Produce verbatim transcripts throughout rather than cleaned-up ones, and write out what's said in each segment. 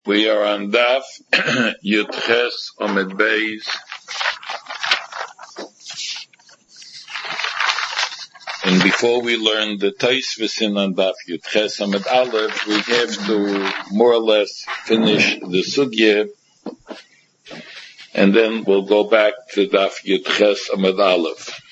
We are on Daf Yudches Amud Beis, and before we learn the Tosfos on Daf Yudches Amud Aleph, we have to more or less finish the sugya, and then we'll go back to Daf Yudches Amud Aleph.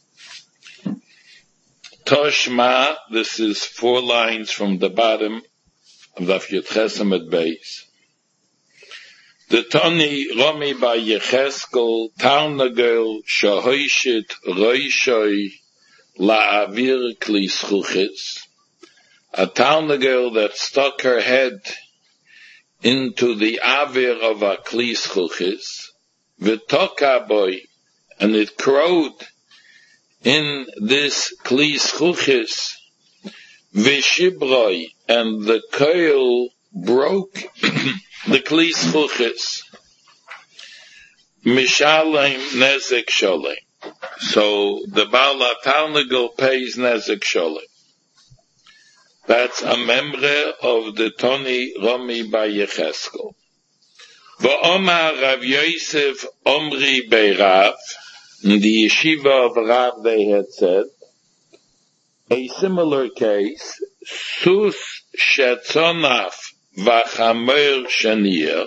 Toshma, this is four lines from the bottom of Daf Yudches Amud Beis. The Tani Rami by Yecheskel Taunagel Shahoishit Roishoi La'avir Kli Schuchis, a Taunagel that stuck her head into the avir of a Kli Schuchis, V'toka boy, and it crowed in this Kli Schuchis, V'shibroi, and the coil broke the Kli Schuchis, Mishalem Nezek Sholem. So the Baal HaTarnagel pays Nezek Sholem. That's a member of the Toni Rami by Yecheskel. V'omar Rav Yosef Omri Beirav, in the yeshiva of Rav they had said, a similar case, Sus Shetzonaf Vachamer Shanier.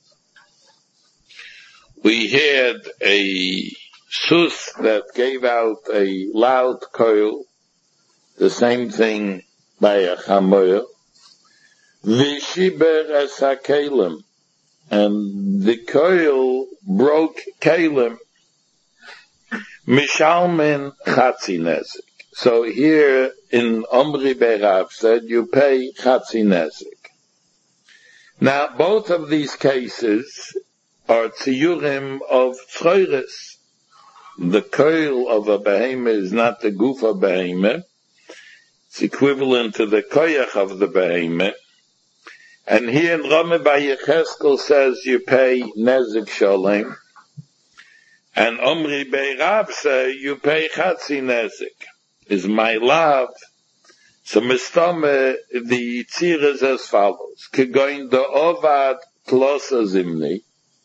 We had a sus that gave out a loud coil, the same thing by a chamer. Vishiber es hakelim, and the coil broke kelim. Mishalmen chatzi nezek. So here in Omri Beirav said you pay chatzi nezek. Now both of these cases are tziyurim of tzroires. The coil of a behemoth is not the goof of behemoth. It's equivalent to the koyach of the behemoth. And here in Rami by Yecheskel says you pay nezek sholem. And Omri Beirav say you pay chatzi nezek. Is my love. So mistame, the tzir is as follows. Kegoin the ovad klosa zimni.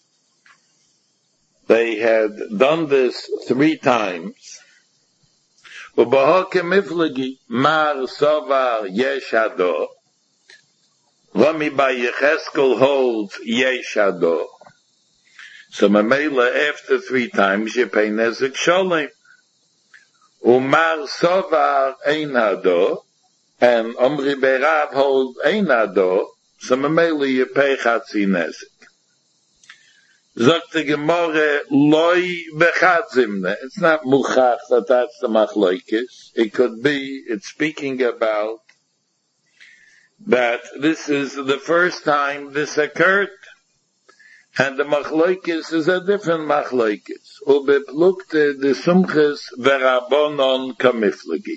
They had done this three times. Ubahoke miflagi mar sovar yeshado. Rami by Yecheskel holds yeshado. So mamela after three times you pay nezek sholem. Umar sovar einado. And Omri Beirav holds einado. So mamela you pay chatzi nezek. Zok the Gemara, loy bechadzimne. It's not muchach that that's the machlokes. It could be, it's speaking about that this is the first time this occurred. And the machlokes is a different machlokes. Ubeplukte de sumches verabonon kamiflagi.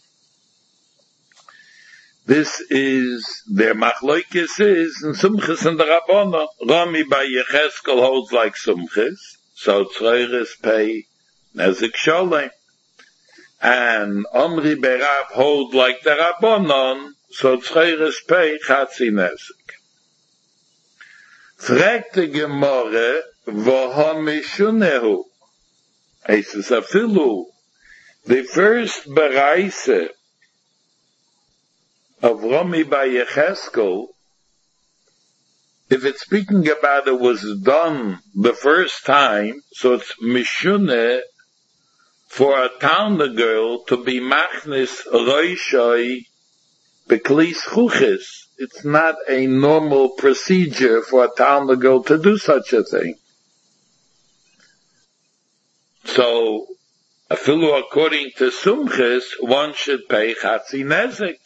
This is, their machlokes is, and Sumchis and the Rabbanon. Rami by Yecheskel holds like Sumchis, so tzroires pay nezek sholem. And Omri Beirav holds like the Rabbanon, so tzroires pay chatzi nezek. Fragt the Gemara, voha mishunehu. He says, afilu, the first bereise of Rami by Yecheskel, if it's speaking about it was done the first time, so it's mishune for a Talna girl to be machnis roishoi beklis chuchis. It's not a normal procedure for a Talna girl to do such a thing. So, afilu according to Sumchis, one should pay chatzi nezek.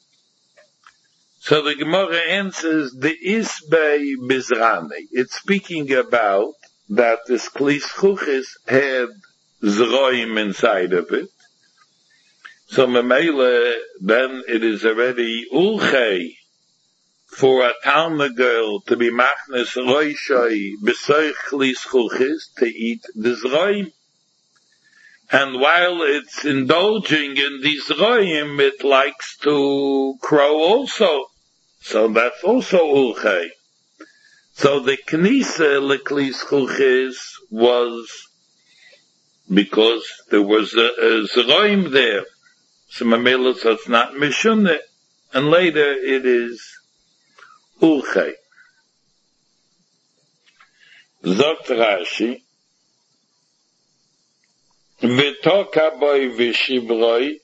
So the Gemara answers, the Isbei Bizrani. It's speaking about that this Kli Schuchis had Zroim inside of it. So Memele, then it is already Ulchei for a Talna girl to be Machnes Roishoi Besoich Kli Schuchis to eat the Zroim. And while it's indulging in these Zroim, it likes to crow also. So that's also ulchei. So the Knisa Lekli Schuchis was because there was a, a Zeroim there. So Mamela says it's not Mishuneh. And later it is Ulchei. Zogt Rashi, V'toka boi v'shibroi,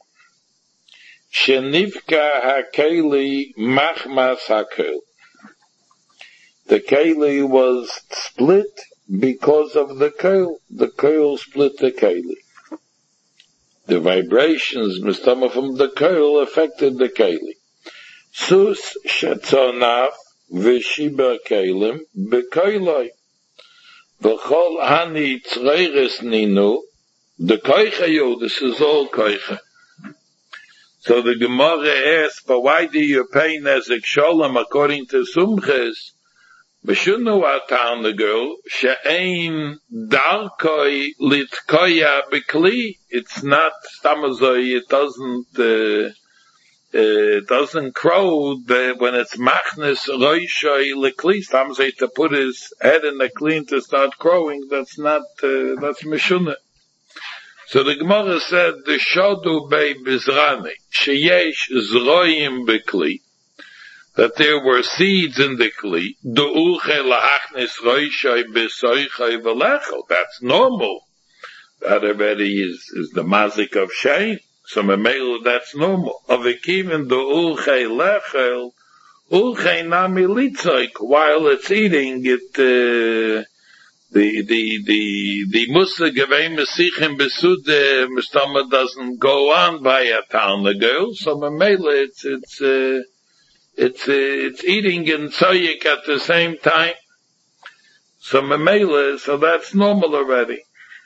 Shenivka hakeli machmas hakel. The keli was split because of the kel. The kel split the keli. The vibrations, mistama from the kel, affected the keli. Sus shetzonav v'shiber kelim b'keiloi. V'chol hani tzreiris ninu. The koicha yo, this is all koicha. So the Gemara asks, but why do you pay Nezek Sholem according to Sumches? B'shunu atan the girl, she'ein darkoi litkoya b'kli. It's not stamazoi, it doesn't, uh, uh, it doesn't crow the, when it's machnes roishoi l'kli. Stamazoi to put his head in the kli to start crowing, that's not, uh, that's mishunah. So the Gemara said, the shodu bei bizrani, sheyesh zroim bekli, that there were seeds in the kli, du'uche lahachnis roishai besoichai velechel. That's normal. That already is, is the mazik of shein. So memelo, that's normal. Avikiven du'uche lechel, uche nami litzoik, while it's eating it, uh, The, the, the, the Musa Gevei Mesichim Besude Mistama doesn't go on by a town, the girl, so Mamela, it's, it's, uh, it's, uh, it's eating and Tzoyik at the same time. So Mamela, so that's normal already.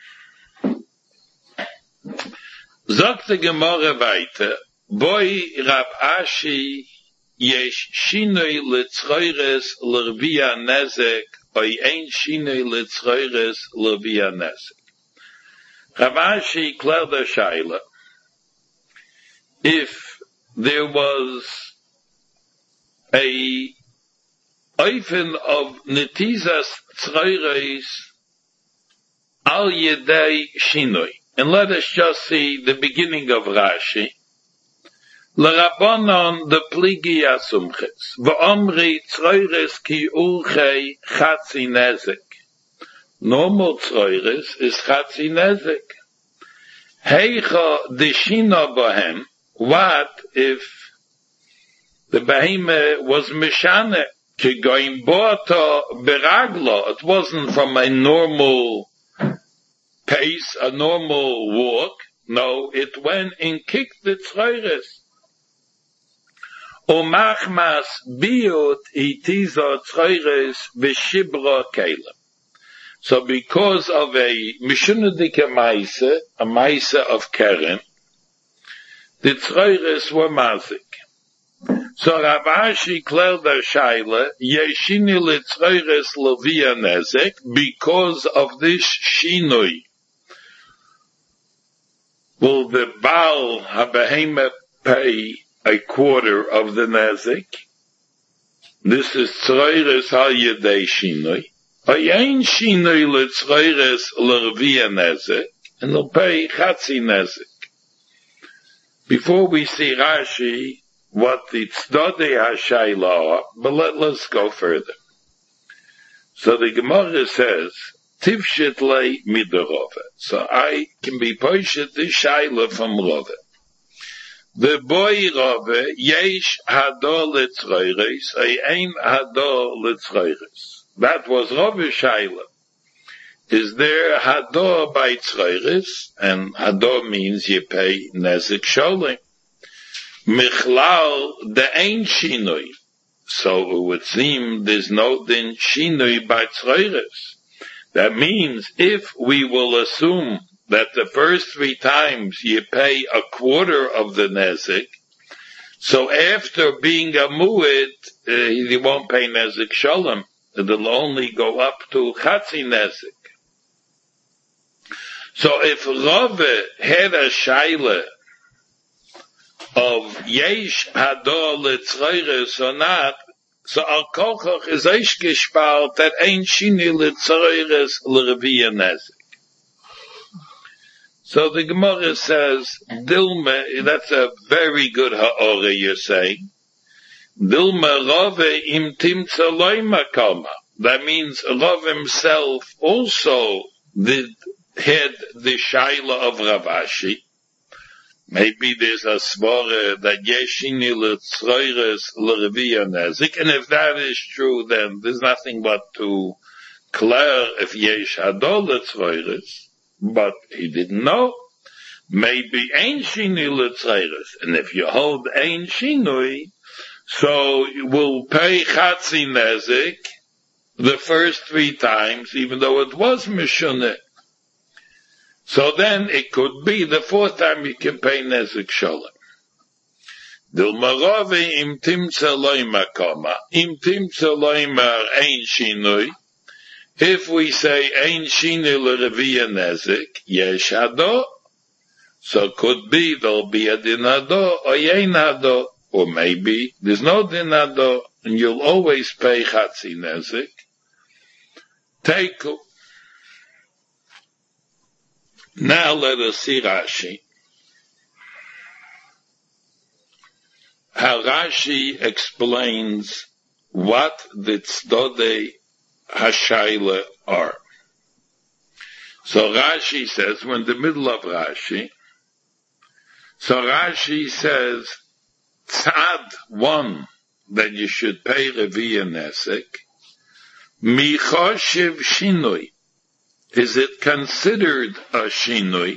Sagt the Gemara weiter, Boi Rab Ashi Yesh Shinoi Litzchoires L'Rvia Nezek Oy ein shinoi litzchoires l'via nesek. Rav Ashi cleared the shaila. If there was a oifen of netizas tzchoires al yedei shinoi, and let us just see the beginning of Rashi. L'Rabbanon the pligi asumches, v'omri tzroires ki ulchei chatzi nezek. Normal tzroires is chatzi nezek. Heicha deshina bohem, what if the behemoth was mishane, ki goim bo'ato beraglo, it wasn't from a normal pace, a normal walk, no, it went and kicked the tzroires. Umachmas biot itiza tzchoires v'shibra kelim. So because of a mishunadika maise, a maise of keren, the tzchoires were mazik. So Rav Ashi cleared the shaila, yeshini l'tzchoires l'via nezek, because of this shinui. Will the Baal HaBehemah pay a quarter of the nezik? This is tzroires hal yedei shinoi. Ayin shinoi le tzroires l'rvia nezik, and they'll pay chatzi nezik. Before we see Rashi, what the tzadei hashayla are, but let, let's go further. So the Gemara says, tivshit le midarove. So I can be poshet the shayla from Rove. The boy Rove, yesh hador litzroires, ein hador litzroires. That was Rove Shaila. Is there hador by tzroires? And hador means you pay nezik sholim. Michlal the ein shinoi. So it would seem there's no din shinoi by tzroires. That means if we will assume that the first three times you pay a quarter of the nezik, so after being a mu'id, uh, you won't pay nezik shalom. It'll only go up to chatzi nezik. So if Rove had a shaila of yesh hador litzroires or not, So al kochach is eish gespart that ein shini l'tzoyres l'reviya nezik. So the Gemara says, Dilma, that's a very good ha'ora you're saying. Dilma Rave im timtza loima kama. That means Rav himself also did, had the shaila of Rav Ashi. Maybe there's a svara that yeshini l'tzroires l'reviya nezik, and if that is true, then there's nothing but to clear if yesh hadol l'tzroires, but he didn't know. Maybe ein shini l'tzroires, and if you hold ein shinui, so you will pay chatzi nezik the first three times, even though it was mishuneh. So then it could be the fourth time you can pay nezik sholem. Dilma Rave im timtza loima kama, im timtza loima ein shinui. If we say ein shinui l'reviya nezik, yesh hado. So it could be there'll be a dinado or yein hado, or maybe there's no dinado and you'll always pay chatzi nezik. Teiku. Now let us see Rashi. How Rashi explains what the tzedodei hashayla are. So Rashi says, we're in the middle of Rashi. So Rashi says, tzad one, that you should pay reviya nesek, michoshev shinui. Is it considered a shinui?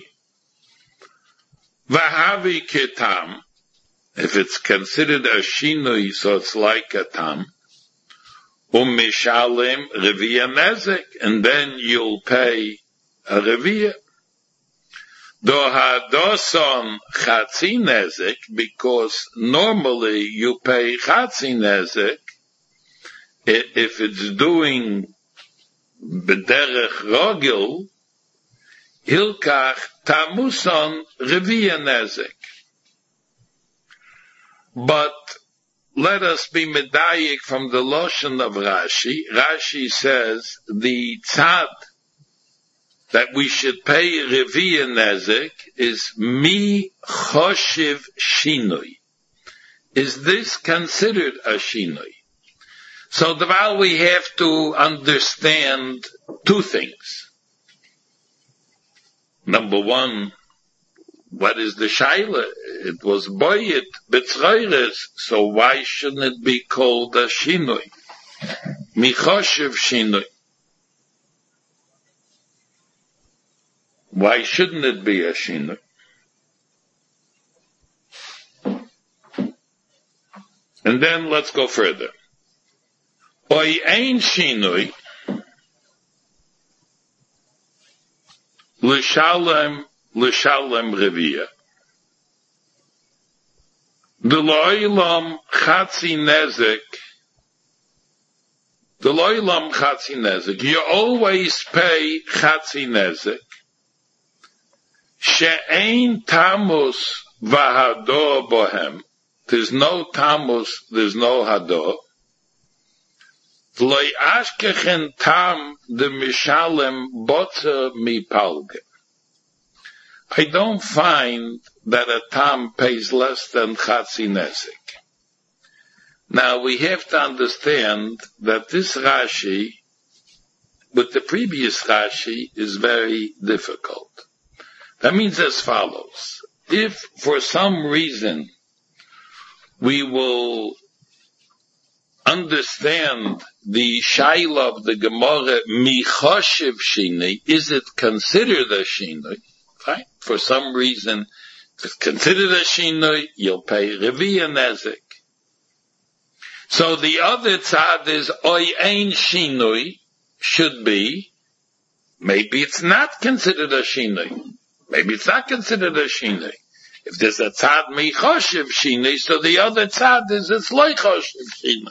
Vahavi ketam. If it's considered a shinui, so it's like a tam. Umishalim reviya nezek, and then you'll pay a reviya. Dohadoson chatzi nezek, because normally you pay chatzi nezek if it's doing b'derech rogil, hilkach tamuson reviya nezek. But let us be medayik from the lashon of Rashi. Rashi says the tzad that we should pay reviya nezek is mi choshev shinui. Is this considered a shinui? So the while we have to understand two things. Number one, what is the shaila? It was boyet b'tzroires, so why shouldn't it be called a shinui? Michoshev shinui. Why shouldn't it be a shinui? And then let's go further. Oy ein shinui l'shalem l'shalem reviya. D'lo'ilam chatzi nezek. D'lo'ilam chatzi nezek. You always pay chatzi nezek. She'ein tamus v'hado bohem. There's no tamus, there's no hado. V'loi ashkechen tam de mishalem botzer mipalge. I don't find that a tam pays less than chatzi nezek. Now we have to understand that this Rashi, with the previous Rashi, is very difficult. That means as follows. If for some reason we will understand the shaila of the Gemara, michoshev shinui, is it considered a shinui? Fine. For some reason, if it's considered a shinui, you'll pay reviya nezek. So the other tzad is oy ein shinui, should be, maybe it's not considered a shinui. Maybe it's not considered a shinui. If there's a tzad michoshev shinui, so the other tzad is it's like choshev shinui.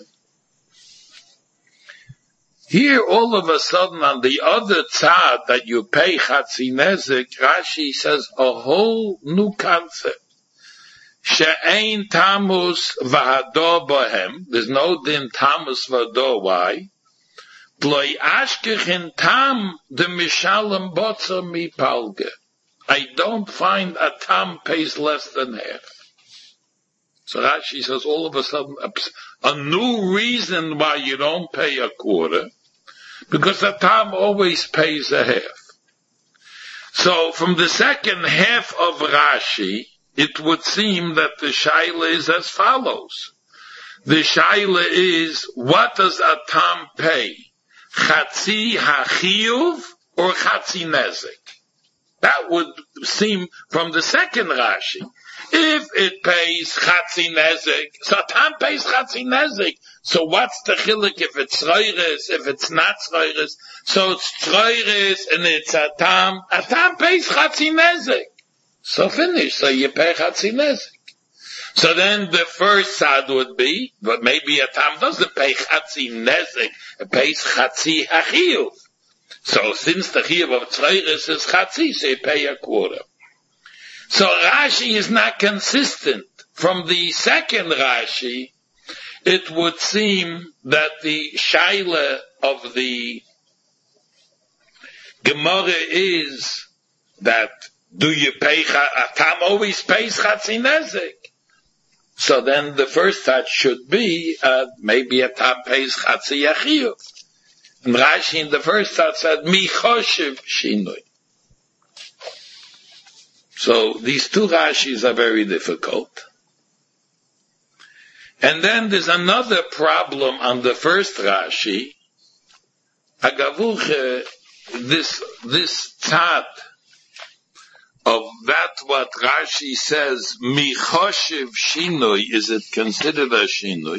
Here, all of a sudden, on the other tzad that you pay chatzi nezek, Rashi says a whole new concept. she'ein tamus v'hador bohem. There's no din tamus v'hador. Why? D'loi ashkechin tam de mishalem botzer mi palge. I don't find a tam pays less than half. So Rashi says all of a sudden a, a new reason why you don't pay a quarter, because the tam always pays a half. So from the second half of Rashi, it would seem that the shaila is as follows. The shaila is, what does a tam pay? Chatzi hachiyuv or chatzi nezik? That would seem from the second Rashi. If it pays chatzi nezik, so tam pays chatzi nezik. So what's the chiluk if it's tzroiris, if it's not tzroiris? So it's tzroiris and it's a tam. A tam pays chatzi nezik. So finish. So you pay chatzi nezik. So then the first side would be, but maybe a tam doesn't pay chatzi nezik, it pays chatzi hachiyuv. So since the chiyuv of tzroiris is chatzi, so you pay a quarter. So Rashi is not consistent. From the second Rashi, it would seem that the shaila of the Gemara is that do you pay, a tam always pays chatzi nezik. So then the first side should be, uh, maybe a tam pays chatzi yachiyuv. And Rashi in the first side said, mi choshev shinui. So these two Rashis are very difficult. And then there's another problem on the first Rashi. Agavuche, this, this tzad of that what Rashi says, mi choshev shinui, is it considered a shinui?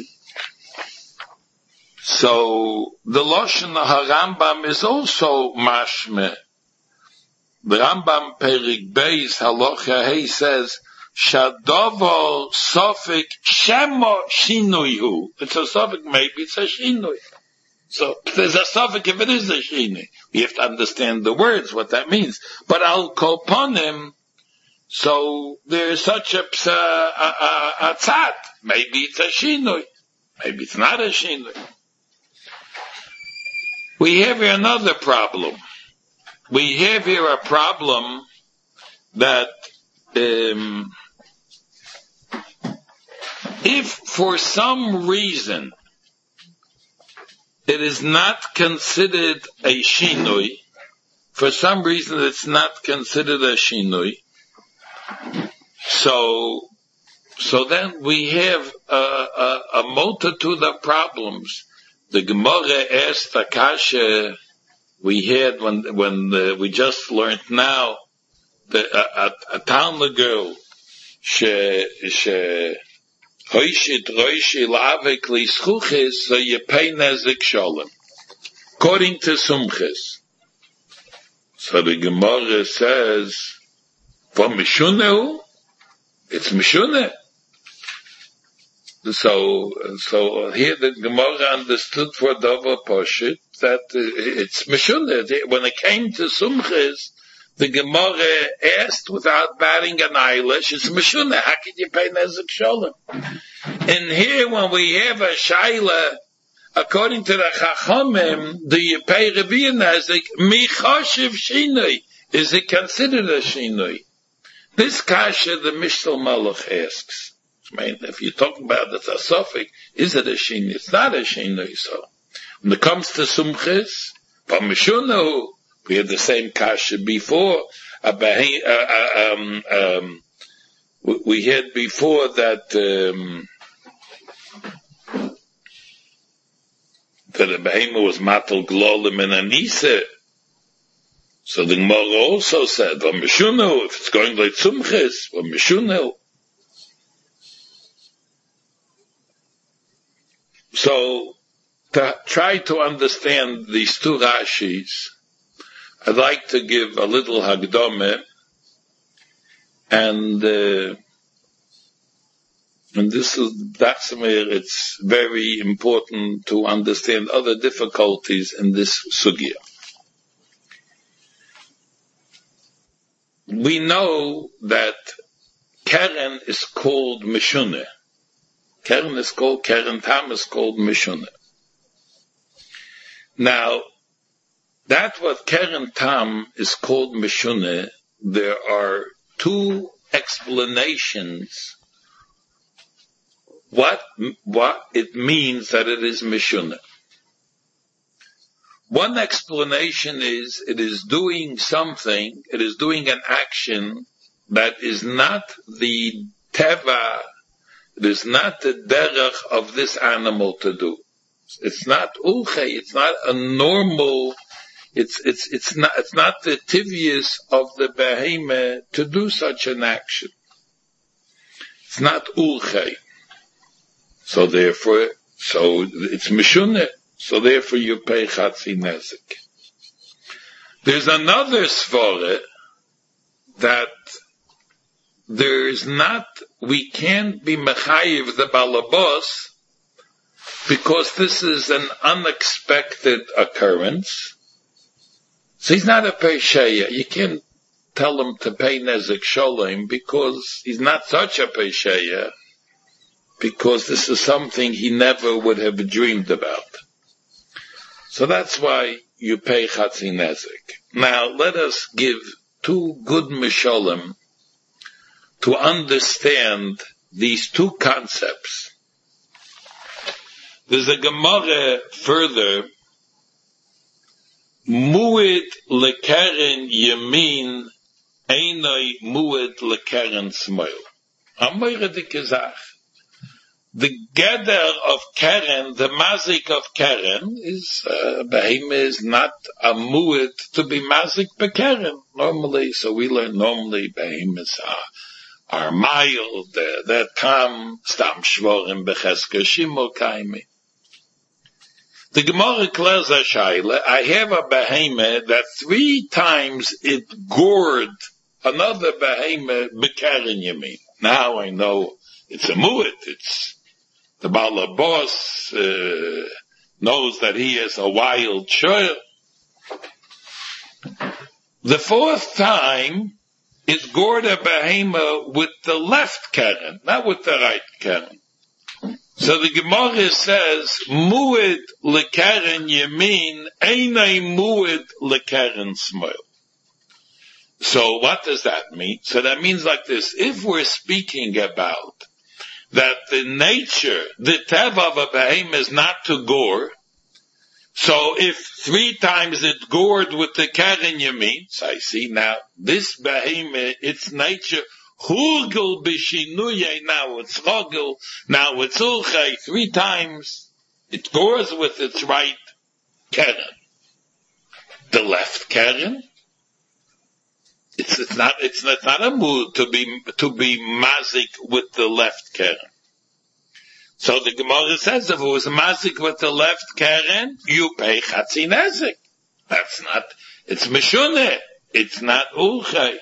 So the Lashon HaRambam is also mashmeh. The Rambam Perik Beis Halacha Hey says, Shadovo Sofik Shemo Shinuihu. It's a Sofik, maybe it's a Shinui. So there's a Sofik if it is a Shinui. We have to understand the words, what that means. But Al Koponim, so there's such a, a, a, a tzad. Maybe it's a Shinui. Maybe it's not a Shinui. We have here another problem. We have here a problem that um, if for some reason it is not considered a shinui, for some reason it's not considered a shinui, so so then we have a, a, a multitude of problems. The Gemara asked the kasha we had when when uh, we just learned now that a, a, a Talmud girl she she hoishit roishi lavek lischuches, so you pay nezik sholem according to Sumches. So the Gemara says for Mishuneu it's Mishuneh. So, so here the Gemara understood for Dover Poshit that uh, it's Meshunah. When it came to Sumches, the Gemara asked without batting an eyelash, it's Meshunah. How can you pay Nezek Sholem? And here when we have a Shaila, according to the Chachamim, do you pay Revi'ah Nezek? Mi Choshev Shinui. Is it considered a Shinui? This kasha the Mishtal Malach asks. I mean, if you're talking about the Tasofik, is it a Shinui? It's not a Shinui, so. When it comes to Sumches, from Mishunahu, we had the same kasha before, uh, uh, um, um, we had before that, um, that the Behema was Matal Glolim and Anisa. So the Gemara also said, from Mishunahu, if it's going like Sumches, from Mishunahu. So, to try to understand these two Rashis, I'd like to give a little Hagdome, and, uh, and this is, that's where it's very important to understand other difficulties in this sugya. We know that Keren is called Meshuneh. Keren is called, Keren Tam is called Meshuneh. Now, that what Keren Tam is called Meshuneh, there are two explanations what, what it means that it is Meshuneh. One explanation is it is doing something, it is doing an action that is not the teva, it is not the derech of this animal to do. It's not ulche, it's not a normal, it's, it's, it's not, it's not the tivius of the behemoth to do such an action. It's not ulche. So therefore, so it's meshuneh. So therefore you pay chatzi nezik. There's another svara that there is not, we can't be mechayiv the balabos because this is an unexpected occurrence. So he's not a pesheya. You can't tell him to pay nezik sholem because he's not such a pesheya, because this is something he never would have dreamed about. So that's why you pay chatzi nezik. Now let us give two good misholim to understand these two concepts. There's a Gemara further, mu'id lekeren yamin einoi mu'id lekeren smoil. Amoyre de kezach. The gather of Keren, the mazik of Keren, is, uh, behemoth is not a mu'id to be mazik bekeren. Normally, so we learn normally behemoths are, are mild, they're, they're calm, stam shvorim bechesker shimol kaimi. The Gemara declares a shaila, I have a behemoth that three times it gored another behemoth bekeren yamin. Now I know it's a mu'id, it's, the balabos uh, knows that he is a wild child. The fourth time, it gored a behemoth with the left keren, not with the right keren. So the Gemara says, mu'id lekeren yamin, einay mu'id lekeren smoil. So what does that mean? So that means like this, if we're speaking about that the nature, the teva of a behemoth is not to gore. So if three times it gored with the keren yamin, so I see now, this behemoth, its nature, hurgel b'shinuye, now it's rogel, now it's ulchei, three times it gores with its right keren. The left keren, It's, it's not, it's not, it's not a mood to be, to be mazik with the left keren. So the Gemara says if it was mazik with the left keren, you pay chatzi nezik. That's not, it's meshuneh. It's not ulchei.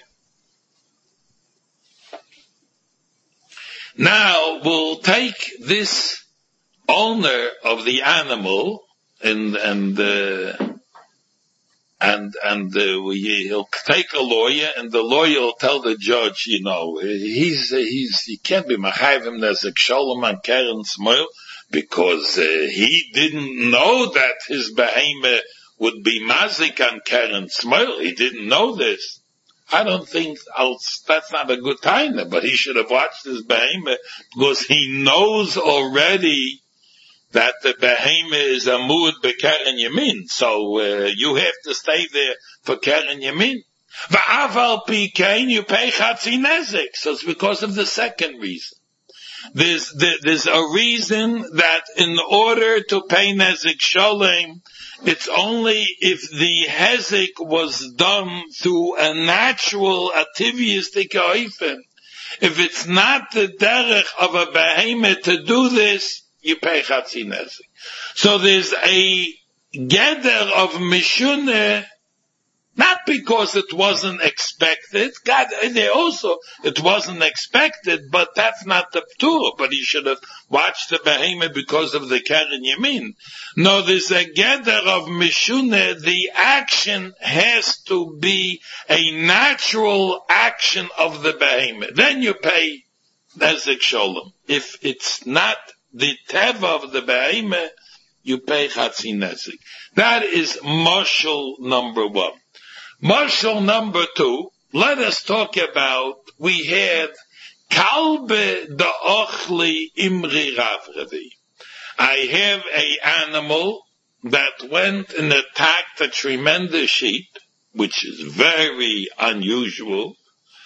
Now we'll take this owner of the animal and, and, uh, And, and, uh, he'll take a lawyer, and the lawyer will tell the judge, you know, he's, he's, he can't be machayvim nezik sholem on keren smoil, because, uh, he didn't know that his behemoth would be mazik on keren smoil. He didn't know this. I don't think, I'll, that's not a good time, but he should have watched his behemoth, because he knows already that the behemoth is a mu'ud bekeren yamin, so uh, you have to stay there for keren yamin. Va'aval pikein, you pay chatzi nezik. So it's because of the second reason. There's there, there's a reason that in order to pay nezik sholem, it's only if the hezek was done through a natural ativistic oifen. If it's not the derech of a behemoth to do this, you pay chatzi nezik. So there's a gather of meshuneh Not because it wasn't expected. God, they also, it wasn't expected, but that's not the ptur. But he should have watched the behemoth because of the Keren Yamin. No, there's a gather of Mishune. The action has to be a natural action of the behemoth. Then you pay Nezek Sholem. If it's not the teva of the behemoth, you pay Chatzi Nezek. That is Marshal number one. Marshal number two, let us talk about, we had Kalbe da Ochli Imri Ravravi. I have a animal that went and attacked a tremendous sheep, which is very unusual,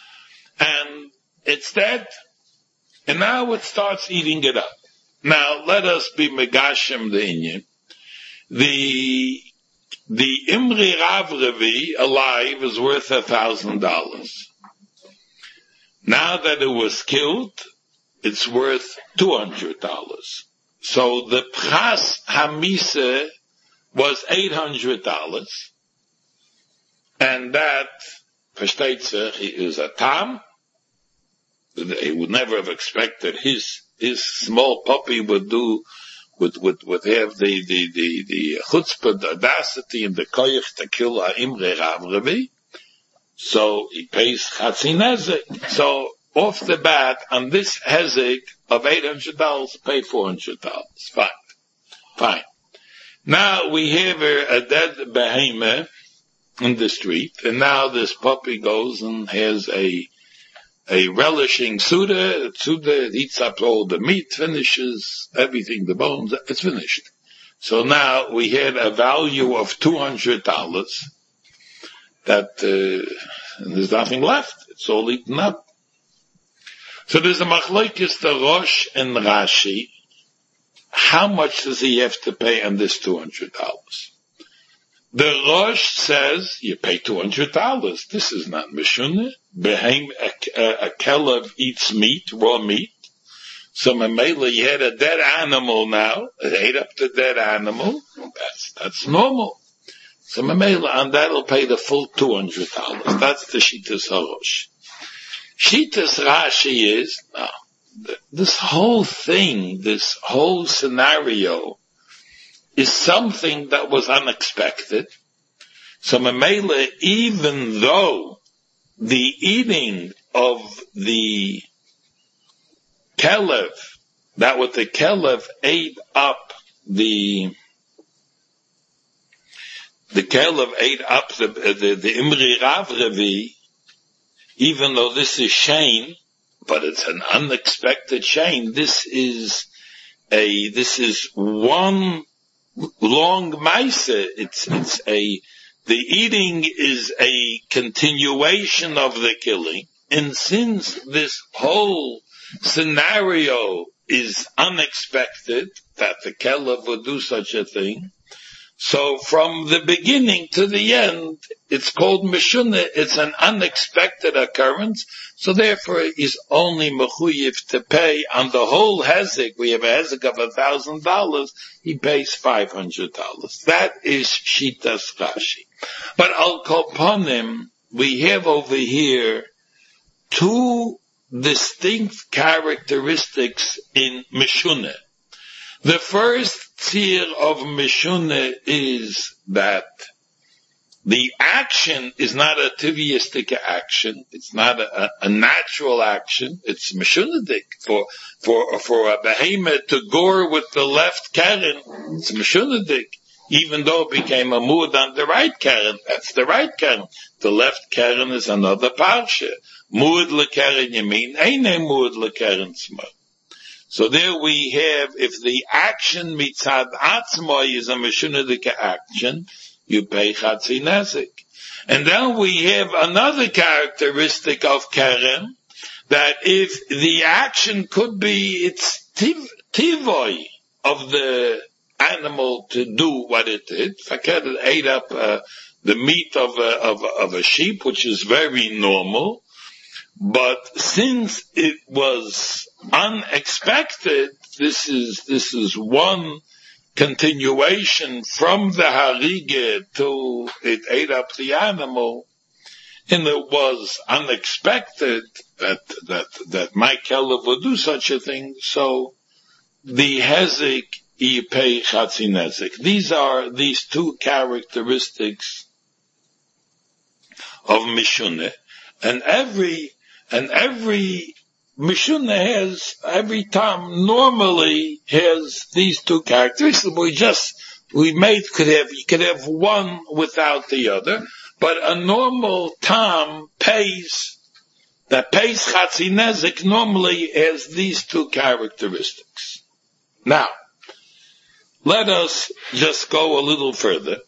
and it's dead, and now it starts eating it up. Now, let us be Megashim the Inyan. The The Imri Ravravi alive is worth a thousand dollars. Now that it was killed, it's worth two hundred dollars. So the Pras Hamisa was eight hundred dollars. And that, versteht sich, is a tam. He would never have expected his, his small puppy would do Would, would, would have the, the, the, the chutzpah, the audacity, and the koyach to kill a Imre Ravravi. So he pays Chatzi Nezek. So off the bat, on this hezek of eight hundred dollars, pay four hundred dollars. Fine. Fine. Now we have a, a dead behemoth in the street, and now this puppy goes and has a A relishing Suda, Suda eats up all the meat, finishes everything, the bones, it's finished. So now we had a value of two hundred dollars that, uh, there's nothing left. It's all eaten up. So there's a machlokes, the Rosh and Rashi. How much does he have to pay on this two hundred dollars? The Rosh says, you pay two hundred dollars. This is not Mishunah. Behem, a, a, a kelev eats meat, raw meat. So Mamela, you had a dead animal now. It ate up the dead animal. That's, that's normal. So Mamela, and that'll pay the full two hundred dollars. That's the Shitas Harosh. Shitas Rashi is, no, this whole thing, this whole scenario, is something that was unexpected. So Mamela, even though the eating of the kelev, that what the kelev ate up the, the kelev ate up the, the, the Imri Ravravi, even though this is shame, but it's an unexpected shame, this is a, this is one long maise. It's, it's a, the eating is a continuation of the killing. And since this whole scenario is unexpected, that the kelev would do such a thing, so from the beginning to the end, it's called Mishunah. It's an unexpected occurrence. So therefore, he's only mechuyev to pay on the whole hezek. We have a hezek of a thousand dollars. He pays five hundred dollars. That is Shitas Rashi. But al kolpanim, we have over here two distinct characteristics in Mishunah. The first tier of Mishunah is that the action is not a tiviistic action. It's not a, a, a natural action. It's Mishunadik. For, for, for a behemoth to gore with the left keren, it's Mishunadik. Even though it became a mood on the right keren, that's the right keren. The left keren is another parsha. Mood le keren yamin, eine mood le keren smart. So there we have, if the action mitzad atzmai is a mishunadika action, you pay Chatzi Nezek. And then we have another characteristic of keren, that if the action could be, it's tiv, tivoi of the animal to do what it did. Fakir ate up uh, the meat of a, of, of a sheep, which is very normal. But since it was unexpected, this is, this is one continuation from the harige to it ate up the animal, and it was unexpected that that that my kelev would do such a thing. So the hezek yipei chatzi nezek. These are these two characteristics of mishuneh, and every and every mishuneh has every time normally has these two characteristics. We just we made could have you could have one without the other, but a normal tam pays that pays chatzi nezek normally has these two characteristics. Now, let us just go a little further.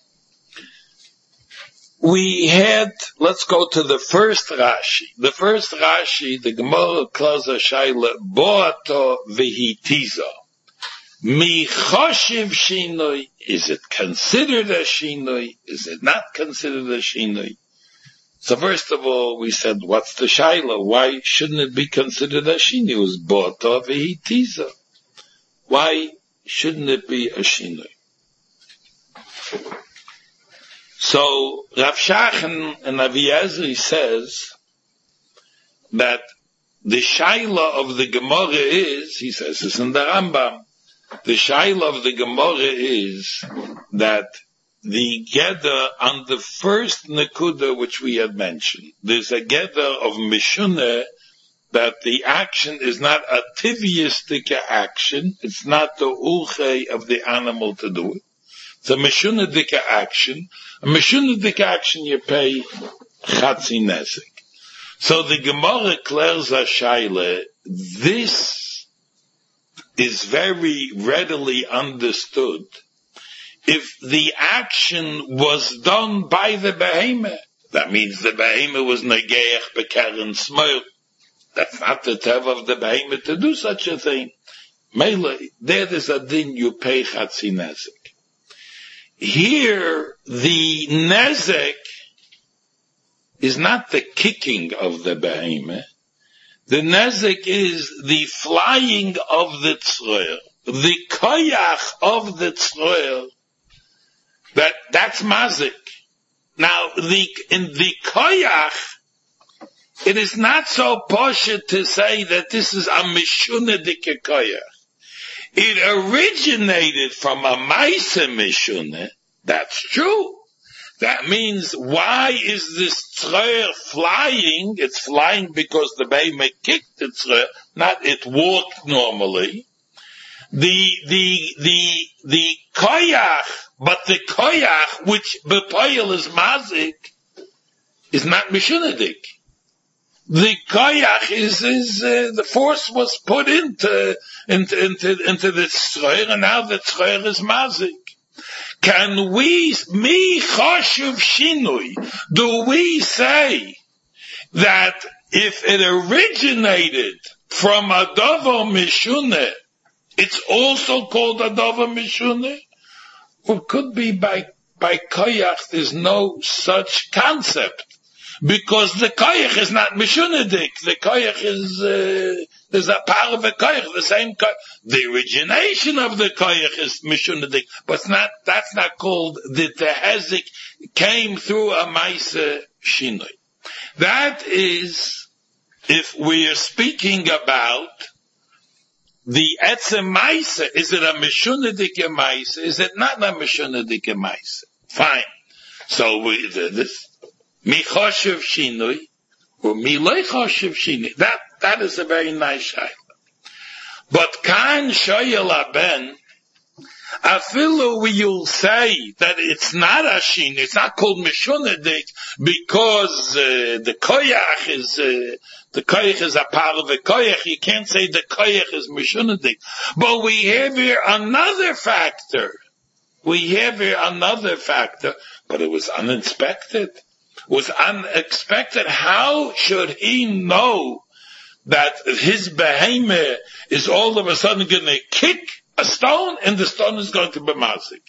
We had, let's go to the first Rashi. The first Rashi, the Gemara Klaza Shaila, Boato Vehitizo. Mi choshev shinoi. Is it considered a shinoi? Is it not considered a shinoi? So first of all, we said, what's the Shaila? Why shouldn't it be considered a shinoi? It was Boato Vehitizo. Why shouldn't it be a shinoi? So Rav Shachan and Avi Ezri says that the shaila of the Gemara is, he says this in the Rambam, the shaila of the Gemara is that the geder on the first nekuda which we had mentioned, there's a geder of mishuneh, that the action is not a tiviistic action, it's not the ulche of the animal to do it. It's a mishunedika action. A mishunedika action you pay chatzi nezek. So the Gemara clears a shaila. This is very readily understood if the action was done by the behemoth. That means the behemoth was negeach bekeren smol. That's not the teva of the behemoth to do such a thing. Mele, there is a din you pay chatzi nezek. Here, the nezek is not the kicking of the behemoth. The nezek is the flying of the tzroer, the koyach of the tzroer. That that's mazik. Now, the in the koyach, it is not so poshut to say that this is a mishunedike koyach. It originated from a Maisa Mishuneh. That's true. That means, why is this tzroer flying? It's flying because the behemoth kicked the tzroer, not it walked normally. The, the, the, the koyach, but the koyach, which bepoil is mazik, is not mishunadik. The koyach is, is, uh, the force was put into, into, into, into the tzroer, and now the tzroer is mazik. Can we, mi choshev shinui, do we say that if it originated from a davar mishuneh, it's also called a davar mishuneh? Or could be by, by koyach, there's no such concept. Because the koyach is not mishunadik. The koyach is, uh, there's a part of the koyach, the same koyach. The origination of the koyach is mishunadik, but it's not, that's not called that the hezek came through a maisa shinoi. That is, if we are speaking about the etzem maisa, is it a mishunadik maisa? Is it not a mishunadik maisa? Fine. So we, this, Mi choshev shinui, or mi lo choshev shinui. That, that is a very nice shaila. But kan shoyel haben, afilu we'll say that it's not a shinui, it's not called mishunadik, because uh, the koyach is, uh, the koyach is a part of the koyach. You can't say the koyach is mishunadik. But we have here another factor. We have here another factor, but it was uninspected. Was unexpected. How should he know that his behemoth is all of a sudden going to kick a stone and the stone is going to be mazik?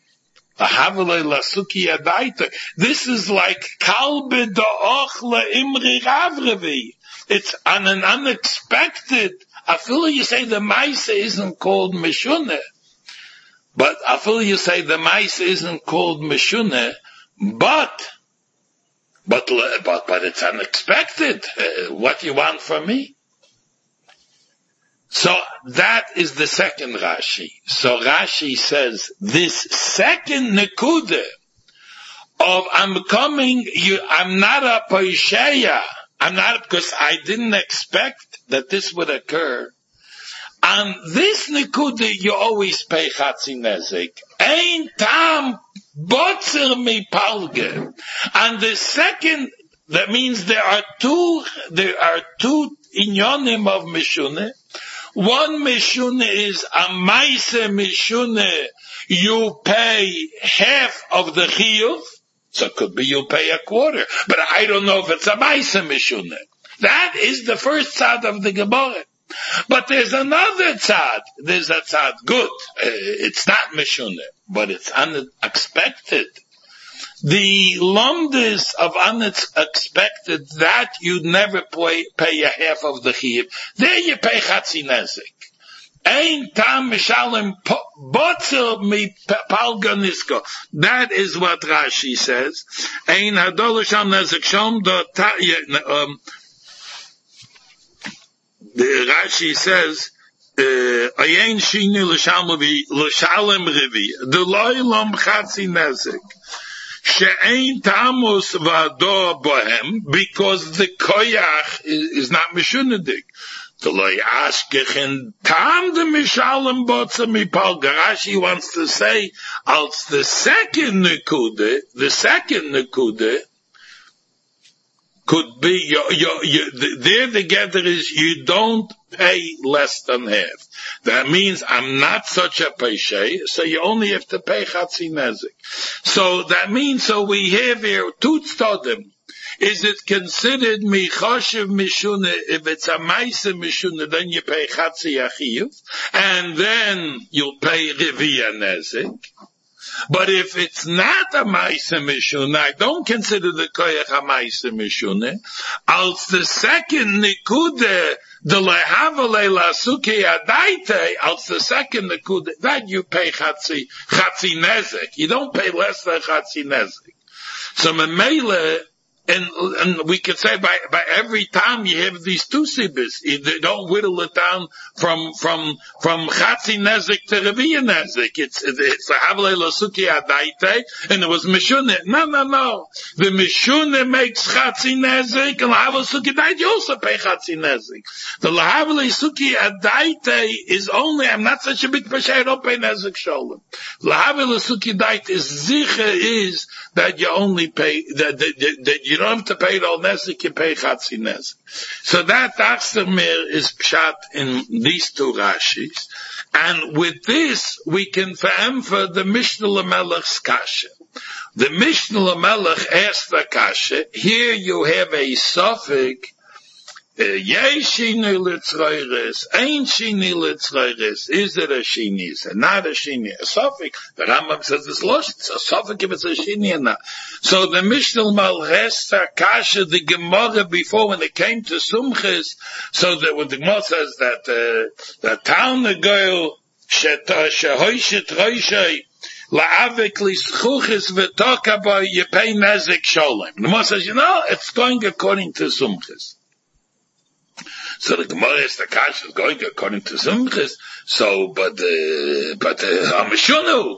This is like kalbe da'ochle imri ravrevi. It's on an unexpected. I feel you say the maisa isn't called mishuneh. But I feel you say the mice isn't called Meshuneh, but, but, but, but it's unexpected. Uh, what do you want from me? So that is the second Rashi. So Rashi says this second Nekuda of I'm coming, you, I'm not a Paisheya. I'm not, because I didn't expect that this would occur. On this Nekuda, you always pay Chatzi Nezik. Ein tam botzer mi palge. And the second, that means there are two, there are two inyonim of Meshuneh. One Meshuneh is a Maise Meshuneh. You pay half of the chiyuv. So it could be you pay a quarter. But I don't know if it's a Maise Meshuneh. That is the first tzad of the Gemara. But there's another tzad. There's a tzad good. Uh, it's not Meshuneh, but it's unexpected. The lumdis of unexpected, that you'd never pay, pay a half of the chiyuv. There you pay chatzi nezik. Ein tam mishalim botzel mi palganisko. That is what Rashi says. Ein hadolasham nezik shom do ta, um, the Rashi says, ayin shini l'shalem rivi, the loylam chatzi nezik. She'ein tamus v'ador bohem, because the koyach is, is not mishunadik. The loy ashkechen tam the mishalem botza mipal. Rashi wants to say, als the second nekude, the second nekude could be, you, you, you, there together is you don't pay less than half. That means I'm not such a peishay, so you only have to pay chatzi nezik. So that means, so we have here two tzodim. Is it considered michoshev mishune? If it's a maise mishune, then you pay chatzi achiyuv, and then you'll pay rivia nezik. But if it's not a maise mishune, I don't consider the koyach a maise mishune. Als the second nikude, the lehavale lasuke adaite, als the second nikude, that you pay chatzi, chatzi nezik. You don't pay less than chatzi nezik. So memele, and, and we could say by, by every time you have these two sibis, you don't whittle it down from, from, from Chatzi Nezik to Reviya Nezik. It's, it's a Havle Lasuki Adaite, and it was Meshuneh. No, no, no. The Meshuneh makes Chatzi Nezik, and Lahavle Suki Adaite, you also pay Chatzi Nezik. The Lahavle Suki Adaite is only, I'm not such a big Peshay, I don't pay Nezik Sholem. Lahavle Suki Adaite is Zicha is that you only pay, that, that, that, that you You don't have to pay it all nezik, you pay chatzi nezik. So that Achtermir is pshat in these two Rashis. And with this, we can veremphasize the Mishnah Lamelech's kasha. The Mishnah Lamelech asked the kasha, here you have a suffix, Yeh shini litzroiris, ein shini litzroiris. Is it a shini? Is it not a shini? A suffix. The Rambam says it's lost. It's a suffix if it's a shini or not. So the Mishnah Malchesta Kasha, the Gemara before when it came to Sumchis, so that when the Gemara says that uh, the town the girl shehoishet roishai la'avik lischuchis v'tokaba you pay nezik sholem. The Gemara says, you know, it's going according to Sumchis. So the Gemara is the Kasha is going according to Sumchis. So, but uh, but uh, Amishunu.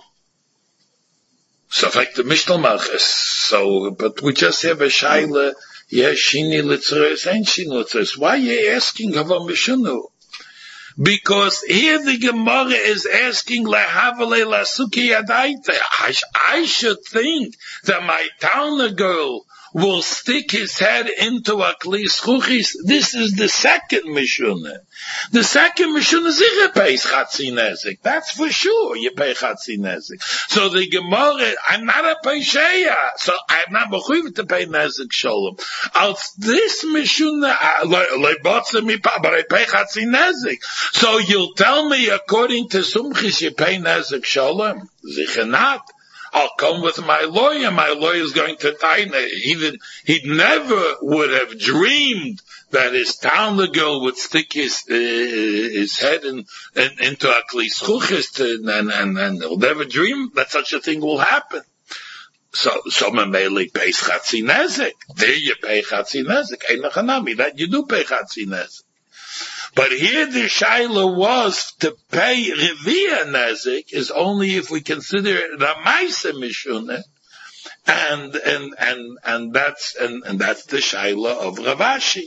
So like the Mishnah Malchus. So, but we just have a shaila. Yes, shini litzres, ain't shini litzres. Why are you asking of Amishunu? Because here the Gemara is asking lehavale lasuki adaita. I, I should think that my Talna girl will stick his head into a klis chuchis. This is the second Mishuneh. The second Mishuneh zicha pays chatzi nezik. That's for sure. You pay chatzi nezik. So the Gemara, I'm not a peisheya, so I'm not mechuyev to pay nezik sholem. Als this Mishuneh, lebotze mi pa, but I pay chatzi nezik. So you'll tell me according to Sumchis you pay nezik sholem? Zicha not. I'll come with my lawyer. My lawyer is going to die. He did, he never would have dreamed that his town girl would stick his uh, his head in, in, into a klischuchis, and and and he'll never dream that such a thing will happen. So, so Mameli pays Chatzi Nezek. There you pay Chatzi Nezek. Einachanami, that you do pay Chatzi Nezek. But here the Shaila was to pay Revia Nezek is only if we consider the Maisa Mishune. And, and, and, and that's, and, and that's the Shaila of Ravashi.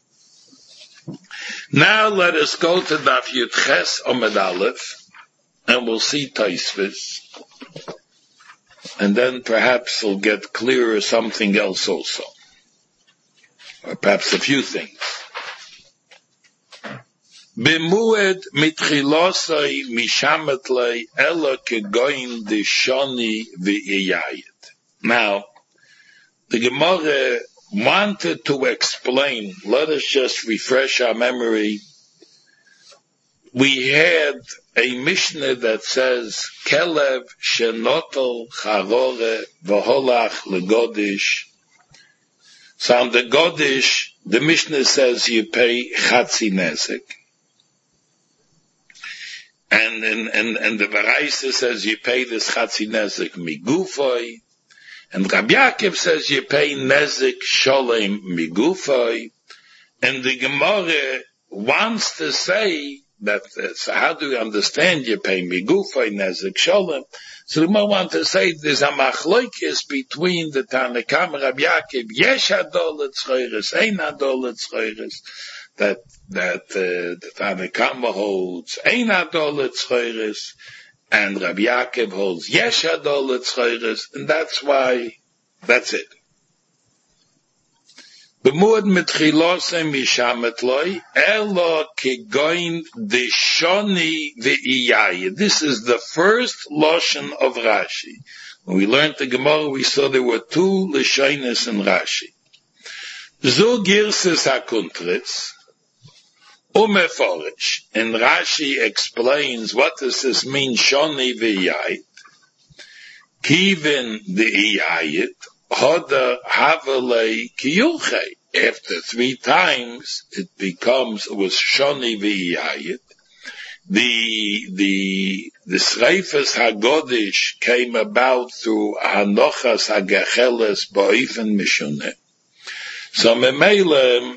Now let us go to Daf Yud Ches Omid Aleph, and we'll see Taisvis. And then perhaps we'll get clearer something else also. Or perhaps a few things. Bemued mitchilosai mishametlei ela kegoin deshoni v'iyayit. Now, the Gemara wanted to explain, let us just refresh our memory. We had a Mishnah that says, Kelev shenotol charore v'holach legodish. So on the Godish, the Mishnah says you pay Chatzi Nezek. And, and, and, and the Varaisa says you pay this Chatzi Nezek migufoi. And Rabbi Yaakov says you pay Nezek Sholem migufoi. And the Gemara wants to say that, uh, so how do we understand you pay migufoi Nezek Sholem? So the Gemara wants to say there's a machloikis between the Tanakam and Rabbi Yaakov. Yesh adol etzchoiris, ein adol etzchoiris. That, that, uh, the Tanakam holds ein adol etzchoiris, and Rabbi Yaakov holds yesh adol etzchoiris, and that's why, that's it. B'muad mitchilosem mishametloi, elo kegoin deshoni v'iyayid. This is the first Lashon of Rashi. When we learned the Gemara, we saw there were two Lashonos in Rashi. Zo girses hakuntritz, umeforish. And Rashi explains what does this mean, shoni v'iyayid. Kivin v'iyayid, Hoda Havelei Kiyulchei. After three times, it becomes, it was Shoni V'iyayit. The, the, the Sreifas HaGodish came about through Hanochas HaGacheles Ba'ofen Mishuneh. So Memele,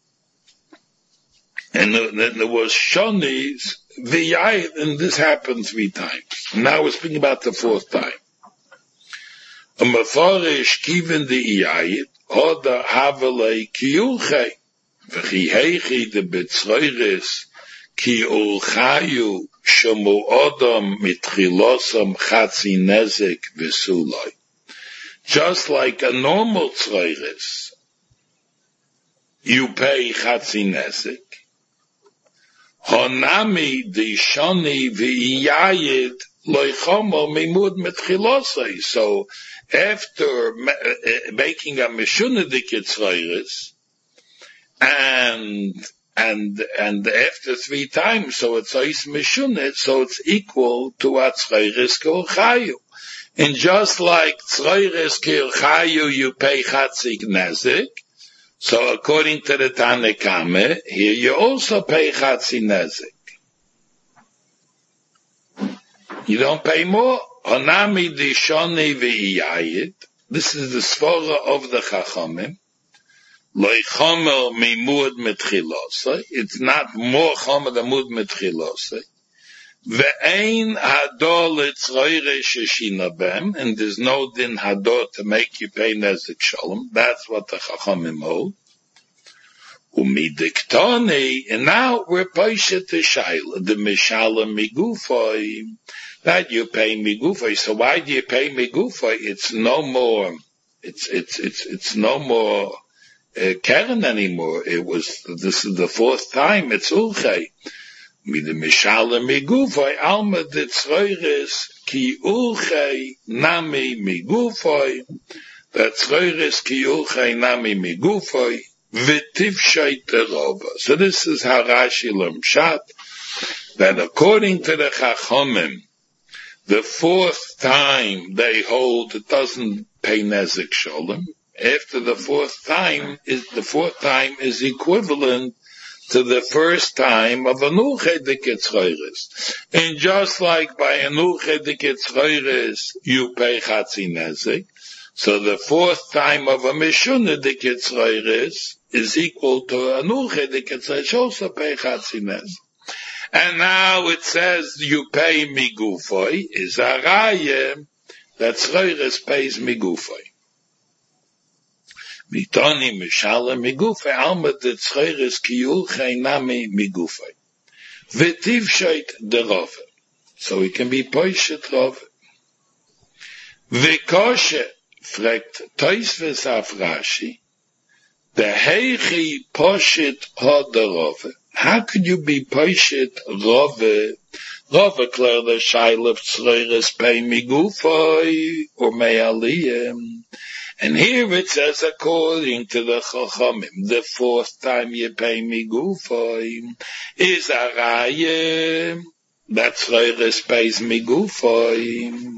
and there was Shoni V'iyayit, and this happened three times. Now we're speaking about the fourth time. A mafarish kiven the iyayit, oda havelei kiyulchei, v'chihechi de betzroiris, ki ulchayu, shomu odom mitchilosam chatzi nezek v'suloi. Just like a normal tzroiris, you pay chatzi nezek. Honami di shoni v'iyayit, loichomo mimud mitchilosai. So, after uh, making a Meshunah Dikitzroiris, and, and, and after three times, so it's Ois Meshunah, so it's equal to what Tzroiris Ke'ulchayu. And just like Tzroiris Ke'ulchayu, you pay Chatzik Nezik, so according to the Tanakame, here you also pay Chatzi Nezik. You don't pay more. Onami dishoni v'iyayit. This is the svara of the Chachamim. Loi chomer mimud mitchilosai. It's not more chomer than mud mitchilosai. Ve'ein hador litzroire sheshina bem. And there's no din hador to make you pay nezek shalom. That's what the Chachamim hold. Umidiktoni. And now we're paishet to shaila. The mishala migufoi. That you pay migufay. So why do you pay migufay? It's no more, it's, it's, it's, it's no more, uh, Karen anymore. It was, this is the fourth time, it's ulchay. Mit dem Mishala migufay, alma de tzroiris, ki ulchay, nami migufay, that tzroiris ki ulchay, nami migufay, v'tivshay terova. So this is how Rashi lemshat, that according to the Chachomim, The fourth time they hold it doesn't pay Nezek Sholem. After the fourth time, is the fourth time is equivalent to the first time of a Nuchedik Etzchoiris. And just like by a Nuchedik Etzchoiris, you pay Chatzi Nezek, so the fourth time of a Mishunedik Etzchoiris is equal to a Nuchedik Etzchoiris, also pay Chatzi Nezek. And now it says you pay Migufoi, is a Raya that Tzchoiris pays Migufoi. Mitoni Mishala Migufoi, Alma de Tzchoiris Kiyul Chaynami Migufoi. V'tiv Shoit de Rove. So it can be Poishet Rove. V'koshe, fragt Toisves af Rashi, the Heichi Poshet Ha de Rove. How could you be Poishet Rove? Rove clear the Shail of Tzchoiris pay Migufoi, or Me'aliyim. And here it says, according to the Chachamim, the fourth time you pay Migufoi is a Raya that Tzchoiris pays Migufoi.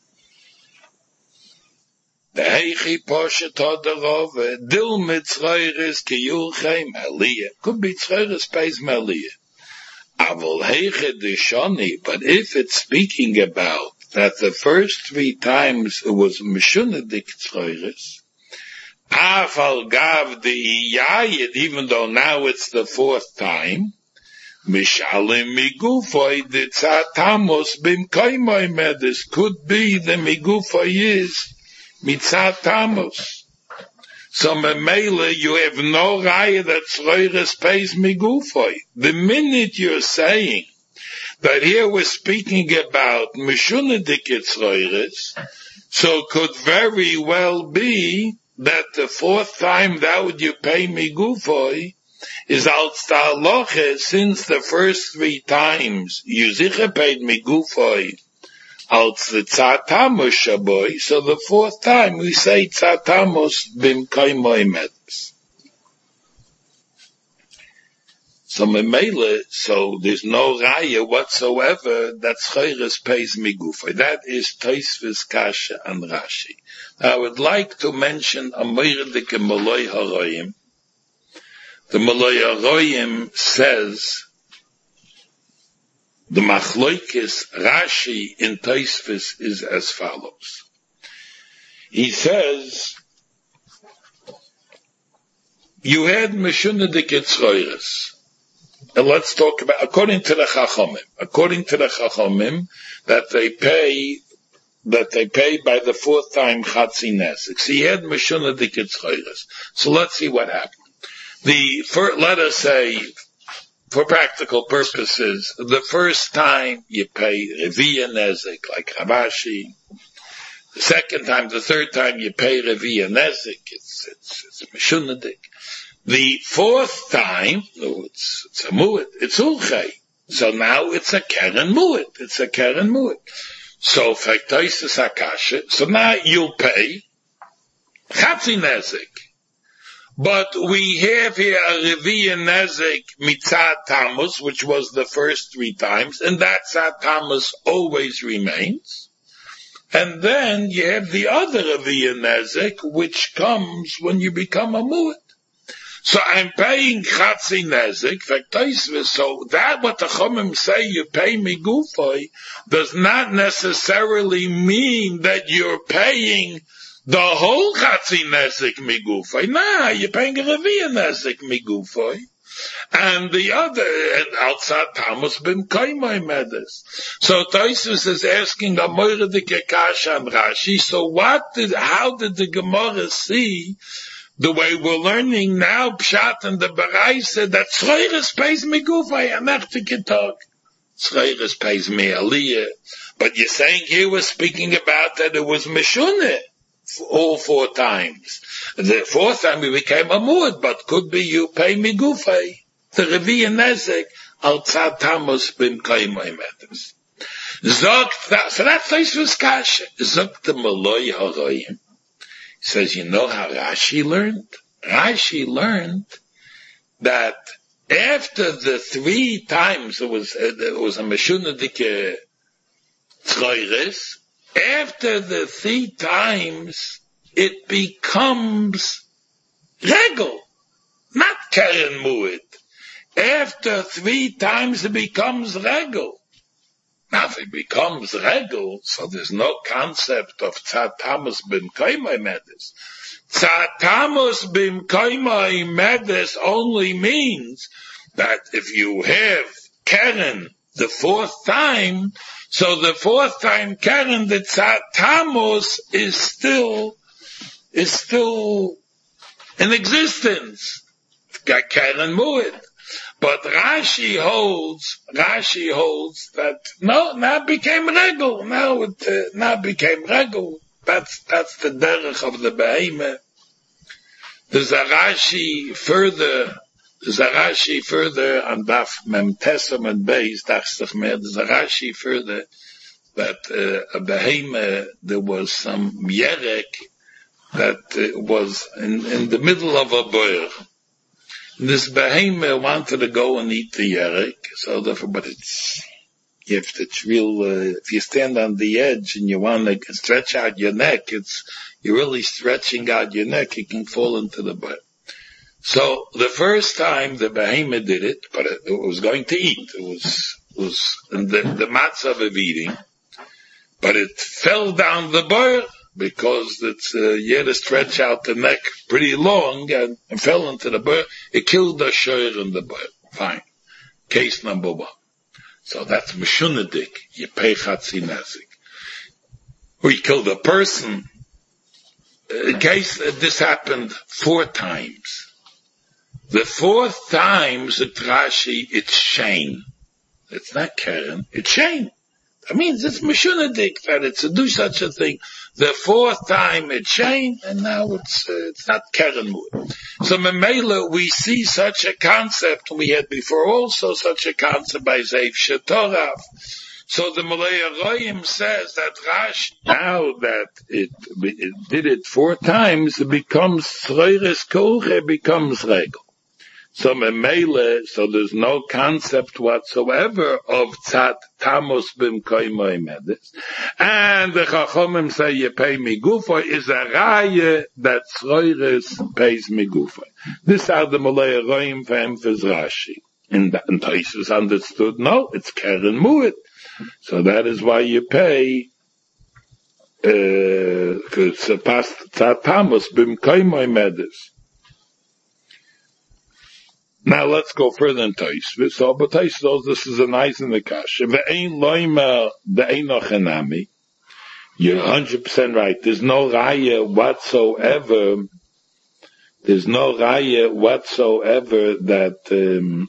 The Heichi Poshet Hadarove, Dil mit Tzchoiris Kiyulchei Meliyah. Could be Tzchoiris pays Meliyah. Avol Heiche Deshani, but if it's speaking about that the first three times it was Mishunedik Tzchoiris, Aval Gav the Iyayid, even though now it's the fourth time, Mishalim Migufoi the Tzatamos Bimkaimoi Medis, could be the Migufoi is Mitzatamos. So Memele, you have no Raya that Tzchoiris pays Migufoi. The minute you're saying that here we're speaking about Mishunedik Tzchoiris, so could very well be that the fourth time that would you pay Migufoi is als ta'aloche, since the first three times you ziche paid Migufoi als the Tzatamos shaboy, so the fourth time we say Tzatamos bimkaimoi medes. So Memele, so there's no Raya whatsoever that Tzchoiris pays Migufoi. That is Tosfos Kasha and Rashi. Now I would like to mention a Meirdik Malay Haroyim. The Malay Haroyim says the Machloikis Rashi in Tosfos is as follows. He says, you had Mishunedik Tzchoiris. And let's talk about, according to the Chachamim, according to the Chachamim, that they pay, that they pay by the fourth time Chatzi Nezek. So he had Mishunedik Tzchoiris. So let's see what happened. The, for, let us say, for practical purposes, the first time you pay Reviya Nezek, like Rabashi. The second time, the third time you pay Reviya Nezek, it's, it's, it's Mishunedik. The fourth time, no, it's, it's a mu'et, it's ulchei. So now it's a keren mu'et, it's a keren mu'et. So, Fektoises Akasha, so now you'll pay Chatzi Nezek. But we have here a Reviya Nezek Mitzat Tammuz, which was the first three times, and that Tzat Tammuz always remains. And then you have the other Reviya Nezek, which comes when you become a mu'et. So I'm paying Chatzi Nezek, so that what the Chomim say you pay Migufoi does not necessarily mean that you're paying the whole Chatzi Nezek Migufoi. Nah, you're paying a Reviya Nezek Migufoi. And the other, and outside Tammuz b'mkaimai medes. So Tosfos is asking a Moiradike Kasha and Rashi, so what did, how did the Gemara see the way we're learning now, Pshat and the Baraisa, that Tzchoiris pays Migufai, and Echtike talk. Tzchoiris pays me Aliyah. But you're saying here we're speaking about that it was Meshuneh all four times. The fourth time we became a Mu'ad, but could be you pay Migufai. The Reviya Nezek, al Tzad Tammuz b'mkaimai medes. Zogt that, so that's Tosfos Kasha. Zogt the Malay Haroyim. He says, you know how Rashi learned? Rashi learned that after the three times there was, uh, there was a Meshunedik tzroires, after the three times, it becomes regel, not keren mu'id. After three times it becomes regel. Now if it becomes regel, so there's no concept of tzad tamus bim koimai medis. Tzad tamus bim koimai medis only means that if you have keren the fourth time, so the fourth time keren, the tzad tamus is still, is still in existence. Got keren mu'id. But Rashi holds, Rashi holds that no, now it became regel. Now it uh, now it became regel. That's that's the derech of the behemoth. There's a Rashi further. There's a Rashi further on Daf Mem Tesam and Beis Dachstach Mer. There's a Rashi further that uh, a behemoth there was some yerek that uh, was in in the middle of a boir. This behemoth wanted to go and eat the yerek, so therefore, but it's, if it's real, uh, if you stand on the edge and you want to stretch out your neck, it's, you're really stretching out your neck, you can fall into the butt. So the first time the behemoth did it, but it, it was going to eat, it was, was in the, the matzah of eating, but it fell down the bar, because it's, uh, you had to stretch out the neck pretty long and, and fell into the bird. It killed the shoyer in the bird. Fine. Case number one. So that's mishunadik. You pay chatzi nezik. Or you killed a person. In case uh, this happened four times. The fourth time, said Rashi, it's shame. It's not Karen. It's shame. That means it's mishunadik that it's to do such a thing. The fourth time it's shame, and now it's uh, it's not keren mu'id. So memela we see such a concept. We had before also such a concept by Zeif Shetorav. So the Malay Royim says that Rashi, now that it, it did it four times, it becomes tzroires koche, becomes regel. So memele, so there's no concept whatsoever of tzad tamus bim koimoi medis. And the Chachomim say you pay me gufay is a raya that tzroires pays me gufay. This are the Malay Roim for emphasis Rashi. And Taisus understood, no, it's keren mu'id. So that is why you pay, uh, it's a past tzad tamus bim koimoi medis. Now let's go further in Taisvis. So, but Taisvis, this is a nice in the kasha. Ve'ein loima de'eino chenami. You're one hundred percent right. There's no raya whatsoever. There's no raya whatsoever that, um,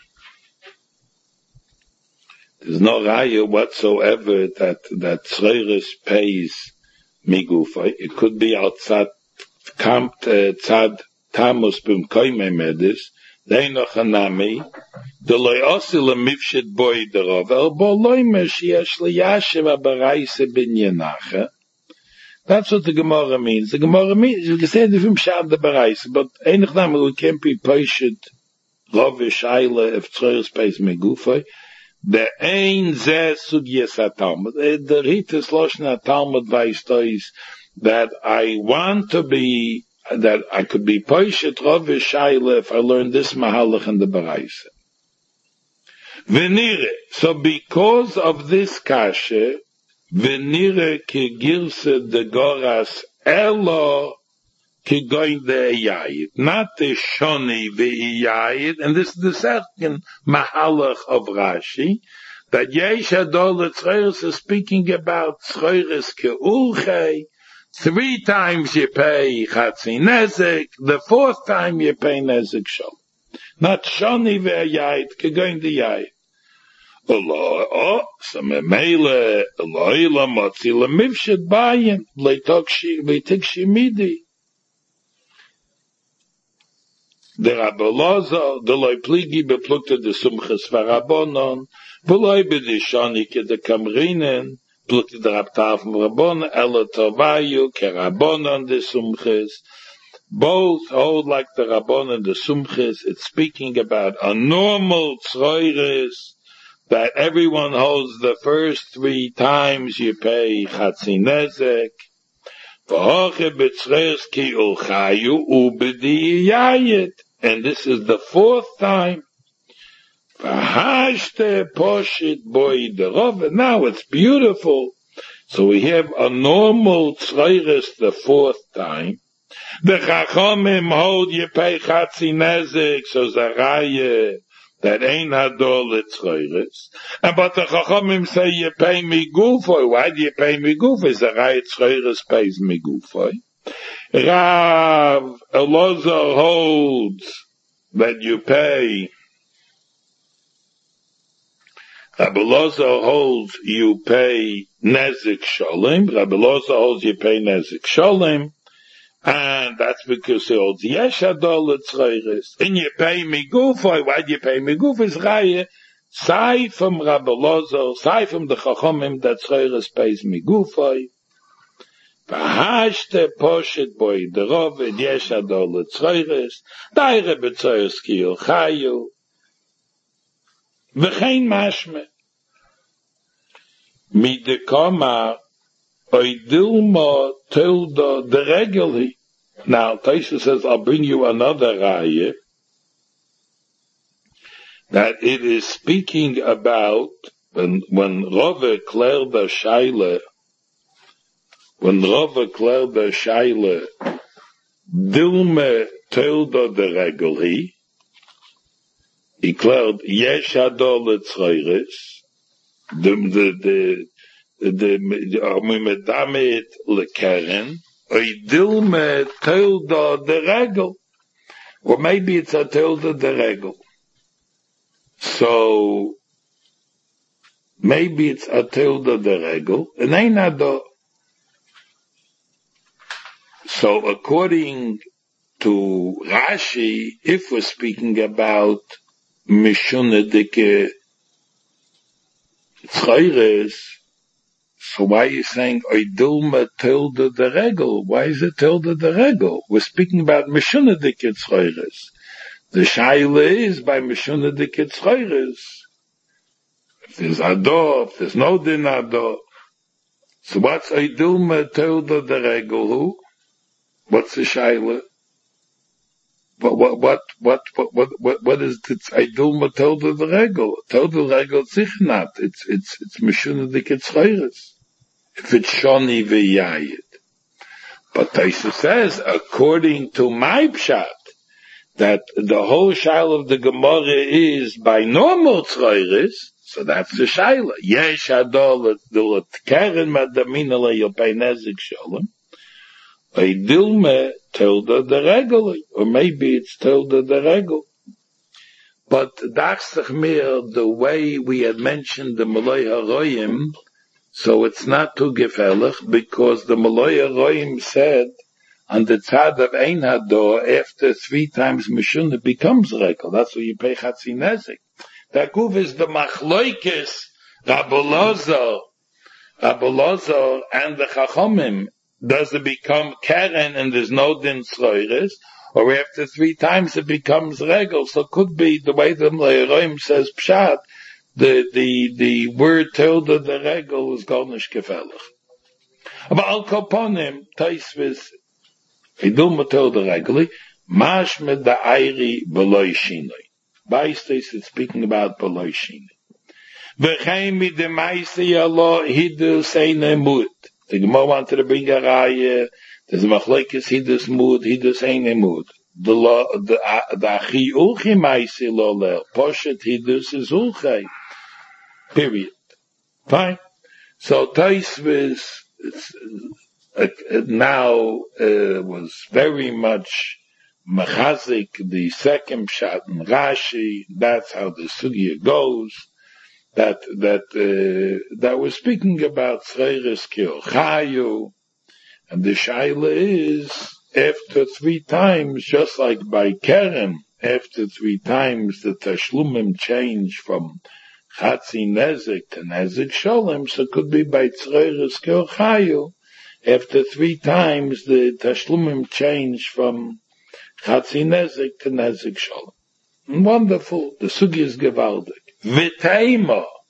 there's no raya whatsoever that, that tzroires pays migufa. It could be outside kamt, uh, tzad tamus bim koimei medis. They noch anami, the loy osil a mifshet boy derov, el bo loy meshiach liyashiv abareise bin yenacha. That's what the Gemara means. The Gemara means, you can say the film shad the bareise, but einig nami we can't be patient, rovish aile, if tzroires pays megufay, the ein zeh sugyes ha-talmud. The Ritus Loshen ha-talmud vaystois, that I want to be, that I could be Poishet Rovish Shaila if I learned this Mahalach in the Baraisa. Venire, so because of this kashe, venire ki girse de goras elo ki goin de eyayit, not the shoni ve eyayit, and this is the second Mahalach of Rashi, that Yesh Adol Tzroires is speaking about Tzroires ke ulchei. Three times you pay chatzi nezek, the fourth time you pay nezek shol. Not shoni ve'ayayit, kegoin the yayit. Allah, oh, so memele, Eloi la motzi la mivshet bayin, leitok shimidi. The Rabbolozo, the loy pligi beplukte de sumches varabonon, v'loy bedishoni ke de kamrinen, plukte the Rabtav Rabon, Ela Tovayu, ke Rabonon de sumches. Both hold like the Rabon and the sumches. It's speaking about a normal tzroires, that everyone holds the first three times you pay Chatzi Nezek. And this is the fourth time. Now it's beautiful. So we have a normal tzreiris the fourth time. The Chachamim hold you pay Chatzi Nezek, so Zaraya, that ain't hadol tzreiris. And but the Chachamim say you pay me gufoy. Why do you pay me gufoy? Zaraya tzreiris pays me gufoy. Rav Elazar holds that you pay. Rabbi Elazar holds you pay Nezik Sholem. Rabbi Elazar holds you pay Nezik Sholem. And that's because he holds Yesh Hadol Tzreiris. And you pay me Gufoy. Why do you pay me Gufoy? Raya. Sai from Rabbi Elazar, sai from the Chachomim that Tzreiris pays me Gufoy. V'hashte poshet boy derov and Yesh Hadol Tzreiris. Daire B'Tzoyos Kiyol Chayu. V'chein mashme. Mi de kama oidilma tilda de reguli. Now, Taisha says, I'll bring you another raya that it is speaking about when, when Rove cleared the Shaila, when Rove cleared the Shaila, dilme tilda de reguli, he declared Yesh Hadol Tzreiris, the the the the Amimedamet lekeren, Oidilme Tilda de Regel, or maybe it's a Tilda de Regel. So maybe it's a Tilda de Regel, and ain't that. So according to Rashi, if we're speaking about Mishuna Dike Tzreiris, so why are you saying Oidilma Tilda de Regel? Why is it Tilda de Regel? We're speaking about Mishuna Dike Tzreiris. The Shaila is by Mishuna Dike Tzreiris. If there's Ador, if there's no Din Ador. So what's Oidilma Tilda de Regel? Who? What's the Shaila? What, what, what, what, what, what, what is it? Aidul Matilda the Regel. Tilda the Regel, sich not. It's, it's, it's Mishuna Dike Tzreiris. If it's Shoni v'Yayid. But Taisa says, according to my pshat, that the whole shaila of the Gemara is by normal Tzreiris, so that's the shaila. Yesh Hadol the Keren Madamina le'Yopei Nezik Sholem. Dilme Tilda de Regel, or maybe it's Tilda de Regel. But Dachsach Mir, the way we had mentioned the Malay HaRoyim, so it's not too gefährlich, because the Malay HaRoyim said, on the tzad of Ein Hador, after three times Mishun, becomes Regel. That's what you pay Chatzi Nezek. That guf is the Machloikis, Rabbi Elazar, Rabbi Elazar and the Chachomim. Does it become Keren and there's no Din Tzreiris? Or after three times it becomes Regel? So it could be the way the Mleiroim says Pshat, the, the, the word Tilda the Regel is Gornish Gefällig. But Al Koponim, Taisvis, Idul Matil the Regeli, Mashmed the Airi Beloi Shinoi. Baistes is speaking about Beloi Shinoi. V'cheimi de Maisi Allah Hidu Seine Mut. The Gemara wanted to bring a raya. There's a machlekes hidus mood, hidus eine mood. The law, the the achi ulchi ma'isi lo lel. Poshet hidus is ulchi. Period. Fine. So Taisvis uh, now uh, was very much machazik the second shot in Rashi. That's how the sugya goes. That that uh, that we're speaking about Tzreiris Kiyol Chayu, and the shaila is after three times, just like by Keren, after three times the Tashlumim change from Chatzi Nezek to Nezek Sholem, so it could be by Tzreiris Kiyol Chayu. After three times the Tashlumim change from Chatzi Nezek to Nezek Sholem. Wonderful. The sugi is gewaldig. V'teima,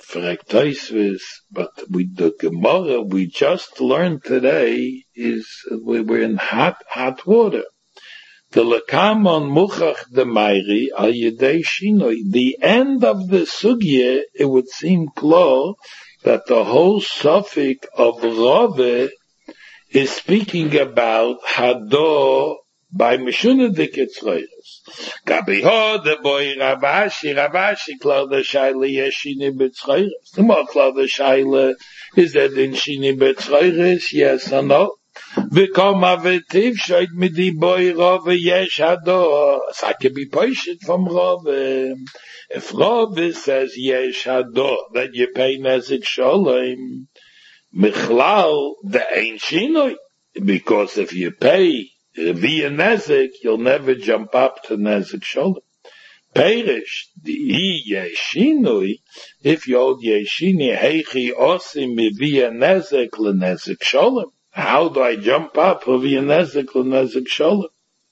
Fragt Tosfos, but we, the Gemara we just learned today is, we we're in hot, hot water. The lekamon muchach de mayri al yedei shinoi. The end of the sugya, it would seem clear that the whole suffix of Rove is speaking about Hador by Meshuna de Ketzroiris. Gabi ho de boy Rabashi, Rabashi klar de shaila yeshini betzroiris. The more klar de shaila is that in shini betzroiris, yes or no? V'kom avetiv shoyt mit di boy Rove yesh Hador. So I can be patient from Rove. If Rove says yesh Hador, that you pay nezik sholem, Michlal, the ain't shinoi. Because if you pay via nezik, you'll never jump up to nezik sholem. Perish, the yeshinoi, if you hold yeshini, heichi osim via nezik le nezik sholem. How do I jump up via nezik le nezik sholem?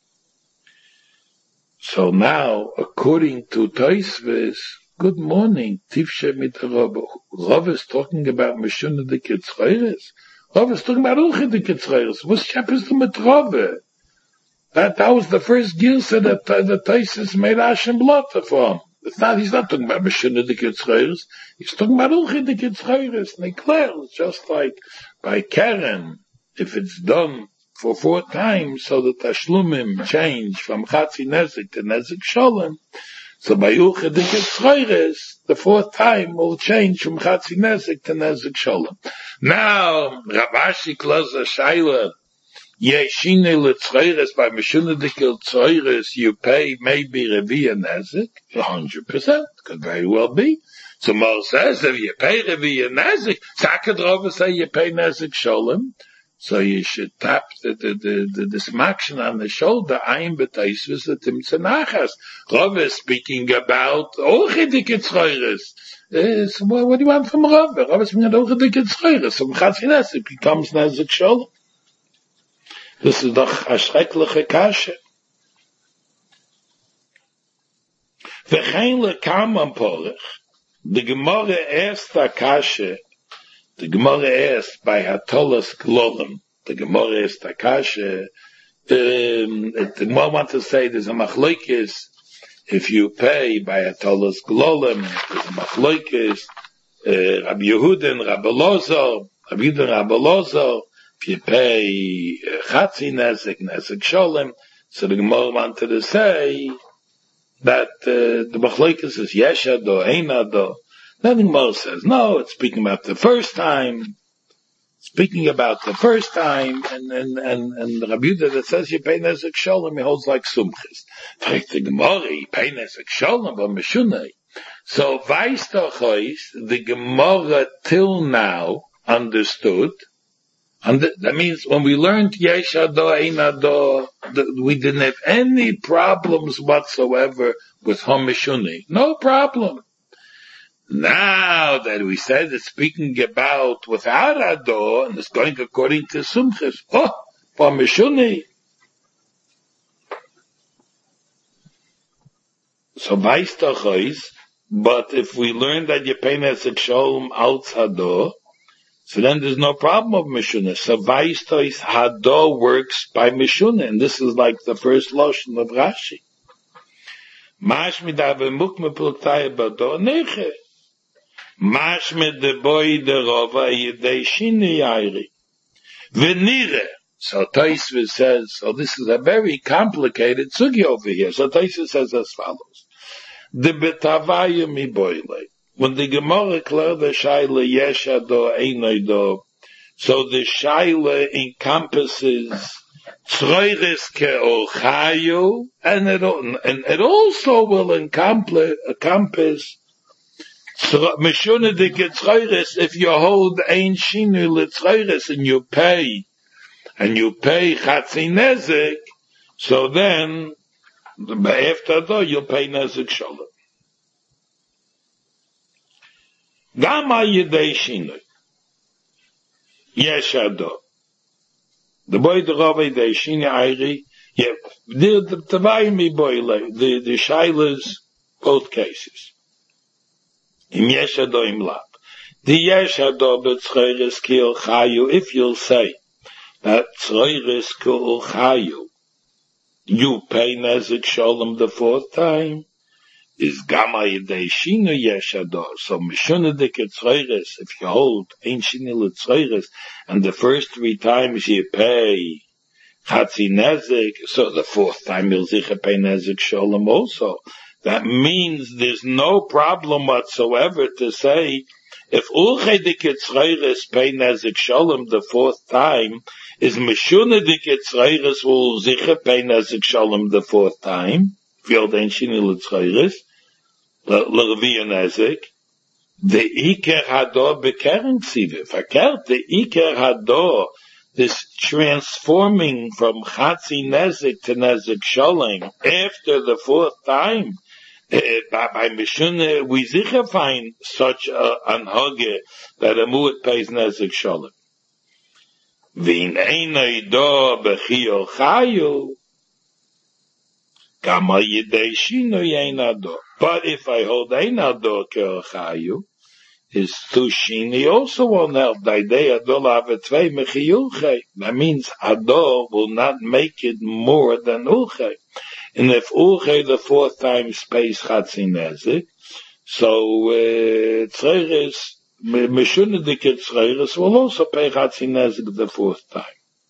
So now, according to Tosfos, good morning, Tifshe mit Rove. Rove is talking about Meshuna de Ketzroiris. Rove is talking about Ulche de Ketzroiris. What happens to mit Rove? That, that was the first gilsa that uh, the Tosfos made Hashem Blotter for him. It's not, he's not talking about Meshuna de Ketzroiris. He's talking about Ulche de Ketzroiris. And he declares, just like by Karen, if it's done for four times, so that Tashlumim change from Chatzi Nezik to Nezik Sholem, so by Ulche de Ketzroiris, the fourth time will change from Chatzi Nezik to Nezik Sholem. Now, Rabashi closes a shaila, Yeshine Letzroiris, by Meshuna de Ketzroiris, you pay maybe Reviya Nezik, a hundred percent, could very well be. So Mar says, if you pay Reviya Nezik, Sakadrova say you pay Nezik Sholem, so you should tap the, the, the, the, this action on the shoulder. Ein b'Tosfos the Timtzah Nachas. Rove is speaking about Ulche de Ketzroiris. So what, what do you want from Rove? Rove is speaking about Ulche de Ketzroiris. So Chatzi Nezik becomes Nezik Sholem. This is doch a schreckliche Kasche. V'chein lekam am Porach. The Gemara asked a Kasche. The Gemara asked by Hatolas Glolem. The Gemara asked Akasha. Um, the Gemara wants to say there's a machlokes. If you pay by Hatolas Glolem, there's a machlokes. Uh, Rabbi Yehuda, Rabbi Lozo, Rabbi Yehuda, Rabbi Lozo. If you pay Chatzi Nezik, Nezik Sholem, so the Gemara wanted to say that uh, the machlokes is Yesh Ado, Ein Ado. Then the Gemara says, no, it's speaking about the first time. Speaking about the first time, and and and, and the Rabbi Yehuda that says you pay Nezik Sholem, he holds like Sumchis. Fragt the Gemara, you pay Nezik Sholem, but Meshunei. So, weiss doch euch, the Gemara till now understood, and that means when we learned Yesh Ado, Ein Ado, we didn't have any problems whatsoever with Hamishuni. No problem. Now that we said it's speaking about without Ado, and it's going according to Sumchis, oh, for Meshuni. So, weiss doch euch, but if we learn that you pay Nezik Sholem out Ado, so then there's no problem of Meshuna. So, weiss doch euch, Ado works by Meshuna, and this is like the first lotion of Rashi. Mash midave mukme pluktaya bado neche. Mashmed de boy de Rova yedei shini ayri. Venire. So Tosfos says, so this is a very complicated sugi over here. So Tosfos says as follows. The betavaya mi boile. When the Gemara cleared the shaila yesh ado ein ado, so the shaila encompasses tzroiris ke'ochayu, and it, and it also will encompass, encompass Meshuna de Ketzroiris, if you hold ein shinu letzroiris and you pay, and you pay Chatzi Nezik, so then, after that, you'll pay Nezik Sholem. Gama yedei shinu. Yesh ado. The boy the Rava yedei shinu ayri, yeah, the, the, the, the, the shailas, both cases. Im yesh ado im lak. The yesh hado b'tzreiris ki'ul chayu, if you'll say that tzreiris ki'ul chayu, you pay nezik sholem the fourth time, is gamma yidei shinu yesh hado. So mishunadik tzreiris, if you hold ein shinu l'tzreiris, and the first three times you pay chatzi nezik, so the fourth time you'll zicha pay nezik sholem also. That means there's no problem whatsoever to say, if ulchedik tzreiris pay nezik sholem the fourth time, is mishunadik tzreiris will zicha pay nezik sholem the fourth time, if you hold ein shinu l'tzreiris, l'reviya nezik, the iker hador bekeren ksiva, verkehrt, the iker hador, this transforming from chatzi nezik to nezik sholem after the fourth time, uh, by, by Mishunah, we sicher find such a anhage that a mu'at pays nezik sholem. V'in einay do b'chiyol chayu, kama yidei shinu yeinado. But if I hold einado ke'ol chayu, his tushini also won't help. The idea adol avetvei mechiyulchei. That means adol will not make it more than ulchei. And if ulchei the fourth time pays chatzi nezik, so tzreiris, mishunadik tzreiris will also pay chatzi nezik the fourth time.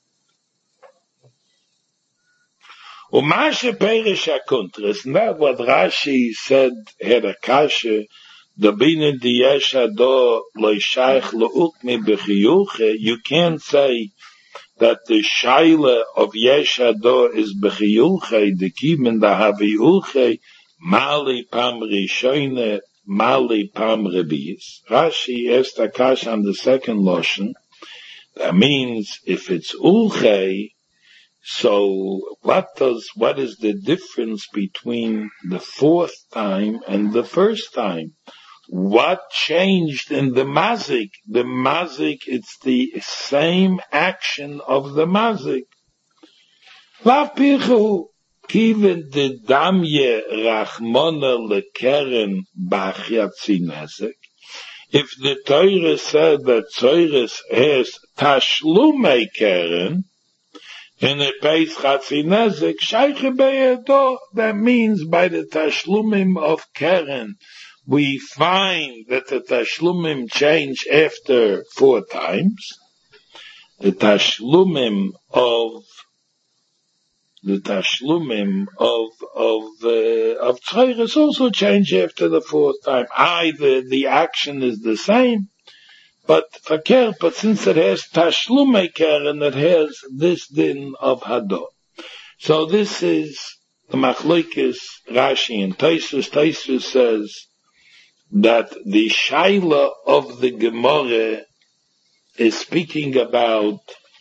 Umashe perish hakuntras, and that's what Rashi said had a kasha. The binin di yesh hado lo shaykh lo ukmi b'chiyulche. You can't say that the shaila of yesh hado is b'chiyulche, the kimen da haviulche, mali pam rishoyne, mali pam rebis. Rashi asked Akash on the second lotion. That means if it's ulche, so what does, what is the difference between the fourth time and the first time? What changed in the mazik? The mazik, it's the same action of the mazik. Lav pichu, kiven de damye rachmona lekeren b'chatzi nezik. If the Torah said that Torah has tashlumei keren, and it pays chatzi nezik, shayche beyado, that means by the tashlumim of keren, we find that the tashlumim change after four times. The tashlumim of the tashlumim of of uh, of tzreiris also change after the fourth time. Either the action is the same, but fakir, but since it has tashlumei keren, it has this din of hador. So this is the machlokes Rashi and Tosfos. Tosfos says that the shaila of the Gemara is speaking about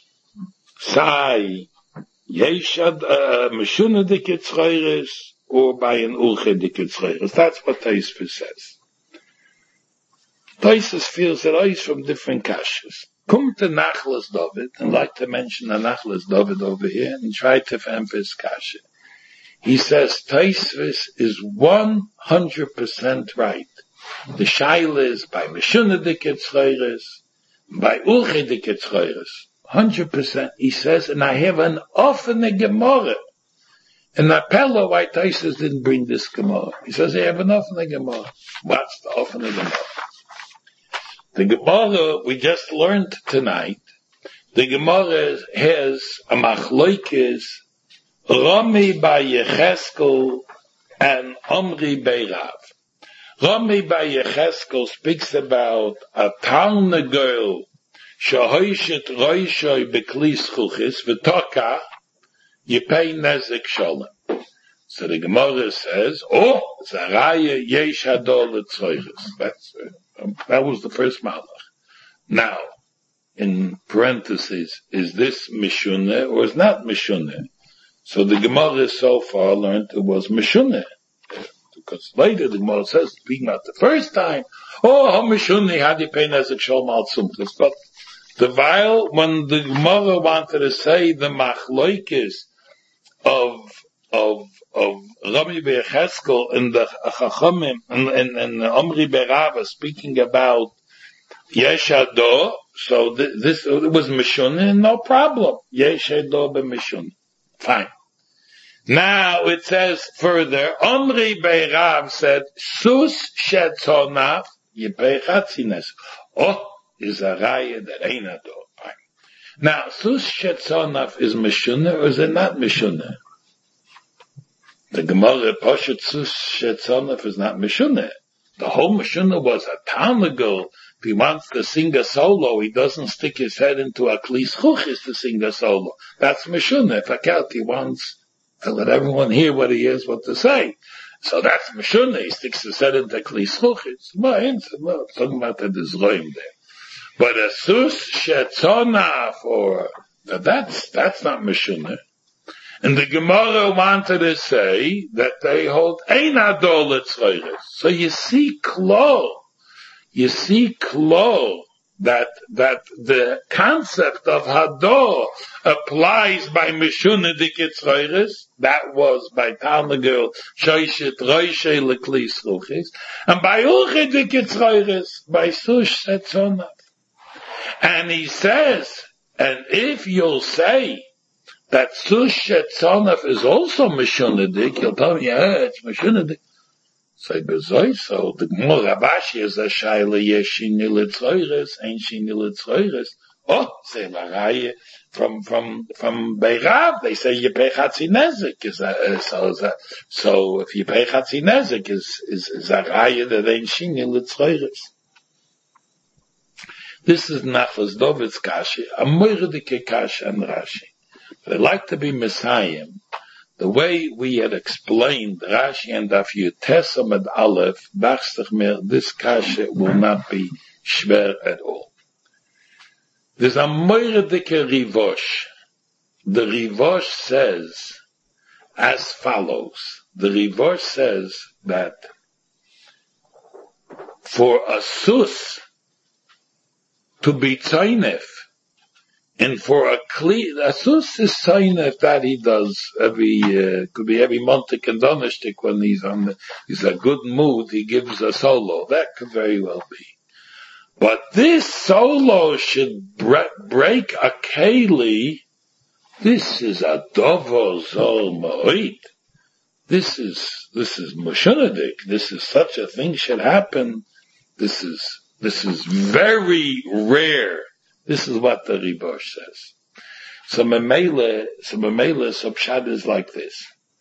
Sai Yeshad Meshunadik Tzreiris or by an Ulchedik Tzreiris. That's what Tosfos says. Tosfos feels that he's from different kashas. Come to Nachlas David, and like to mention a Nachlas David over here, and try to emphasize kasha. He says Tosfos is one hundred percent right. The shaila is by Meshunadik Tzreiris, by Ulchedik Tzreiris. Hundred percent. He says, and I have an offene Gemara. And Apella, why Tosfos didn't bring this Gemara? He says, I have an offene Gemara. What's the offene Gemara? The Gemara we just learned tonight, the Gemara has a machlokes, Rami by Yecheskel and Omri by Rav. Rami by Yecheskel speaks about a Talna girl, Shahoishet Roishoy Beklis Chuchis, V'toka, Yipei Nezik Sholem. So the Gemara says, oh, Zaraya Yesh Hadol Tzreiris. That's uh, that was the first malach. Now, in parentheses, is this Mishuneh or is not Mishuneh? So the Gemara so far learned it was Mishuneh. Because later the Gemara says, speaking about the first time, oh, Mishuneh had to pay Nezik Sholem al Tzumchis. But the while when the Gemara wanted to say the machlokes of of of Rami Becheskel and the Chachamim and and, and Omri Berava speaking about Yesh Hado, so th- this it was Mishunah, no problem. Yesh Hado b'Mishunah. Fine. Now it says further, Omri Beirav said, Sus shetzonaf yipei chatzines. Oh, is a raya that ain't a door. Fine. Now, Sus shetzonaf is Mishunah or is it not Mishunah? The Gemara Poshet Sus shetzonaf is not Mishunah. The whole Mishunah was a time ago. If he wants to sing a solo, he doesn't stick his head into a klis chuchis to sing a solo. That's Mishunah. If a kelt, he wants to let everyone hear what he has what to say. So that's Mishunah. He sticks his head into klis chuchis. Well, talking about the Dizroim there. But a sus shetzonaf, or that's that's not Mishunah. And the Gemara wanted to say that they hold ein adol etzreiris. So you see, klo, you see, klo, that that the concept of hador applies by Mishunah dik etzreiris. That was by Talmud Shoishet Roishe leklis ruchis, and by Uche dik etzreiris by sus shetzonaf. And he says, and if you'll say that Sus shetzonaf is also Mishunadik, you'll tell me, yeah, it's Mishunadik. Say, bezoi, so the Gemara Rabashi is a shaila yeshin yilitzroires, ain't shin yilitzroires. Oh, say Laraye, from, from, from Beirav, they say you pay chatzinezik, is a, so, is a, so if you pay chatzinezik, is, is, is a raya that ain't shin yilitzroires. This is Nachlas Dovid's Kashi, a moirdike Kashi and Rashi. But I'd like to be Messiah. The way we had explained Rashi and Daf Yutesam and Aleph, Bachstach Mer, this Kashi will not be schwer at all. There's a moirdike Rivosh. The Rivosh says as follows. The Rivosh says that for a sus to be tzaynef, and for a kli, a sus is tzaynef that he does every, uh, could be every montik and donishtik when he's on the, he's a good mood, he gives a solo. That could very well be. But this solo should bre- break a keli. This is a dovo zol ma'oid. This is, this is mushunadik. This is such a thing should happen. This is, This is very rare. This is what the Ribosh says. So Memele, so Memele, so Pshad is like this.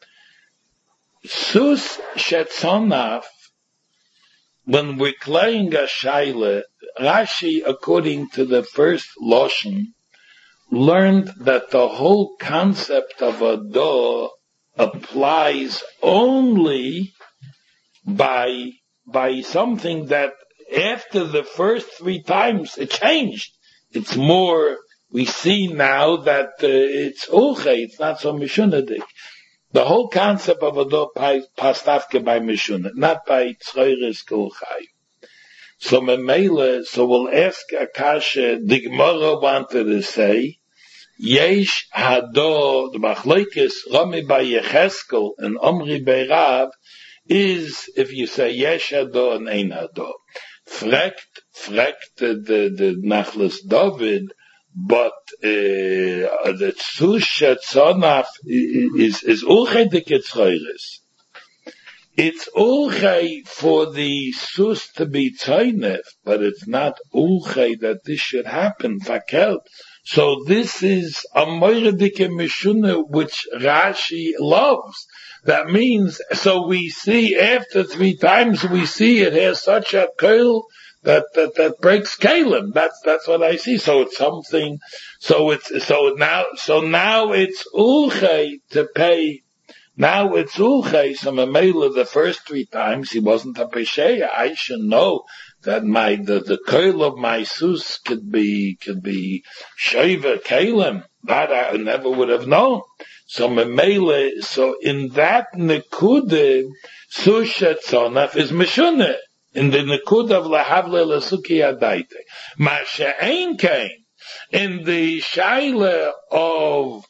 Sus shetzonaf, when we're playing a shaila, Rashi, according to the first Loshen, learned that the whole concept of a do applies only by, by something that after the first three times it changed. It's more, we see now that uh, it's Ulche, it's not so Mishunadik. The whole concept of a do pastafke by Mishunah, not by Tzreiris Kulchai. So Memele, so we'll ask Akasha, the Gemara wanted to say, Yesh Hado, the Machlekes, Rami by Yecheskel, and Omri Beirav, is, if you say Yesh Hado and Ein Hado. Frekt, frekt the, the Nachlas David, but, uh, the Sus shetzonaf is, is Ulche de Ketzreiris. It's Ulche for the Sus to be Tzaynef, but it's not Ulche that this should happen, Fakelt. So this is a Moiredike Mishunah which Rashi loves. That means, so we see after three times we see it has such a curl that, that, that breaks Kalim. That's, that's what I see. So it's something, so it's, so now, so now it's Ulche to pay, now it's Ulche, so Mamela the first three times he wasn't a Pesheya. I should know that my, the, the curl of my sus could be, could be Sheva Kalim. That I never would have known. So Memele, so in that Nekude, Sus shetzonaf is Mishunah. In the Nekud of Lahavle Lasuki Adaite. Masha'ain came in the Shaila of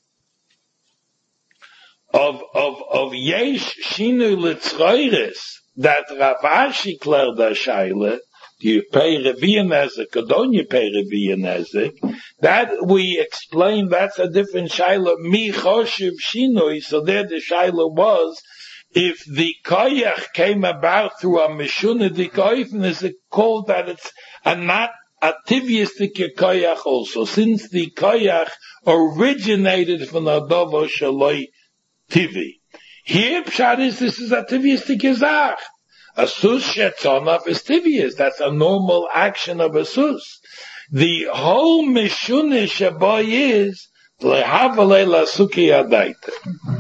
of of of Yesh Shinu Litzroiris that Rav Ashi cleared the Shaila. do you pay Reviya Nezek or don't you pay Reviya Nezek? That we explained, that's a different Shaila. Mi Choshev Shinoi, so there the Shaila was, if the koyach came about through a mishuna dikoifin, is it called that it's a not a tiviistic koyach also, since the koyach originated from the dovo shaloi tivi. Here pshat is this is a tiviistic zach. A sus shetzonaf is tivius. That's a normal action of a sus. The whole mishuna shaboy is lehavalei lasuki adaita.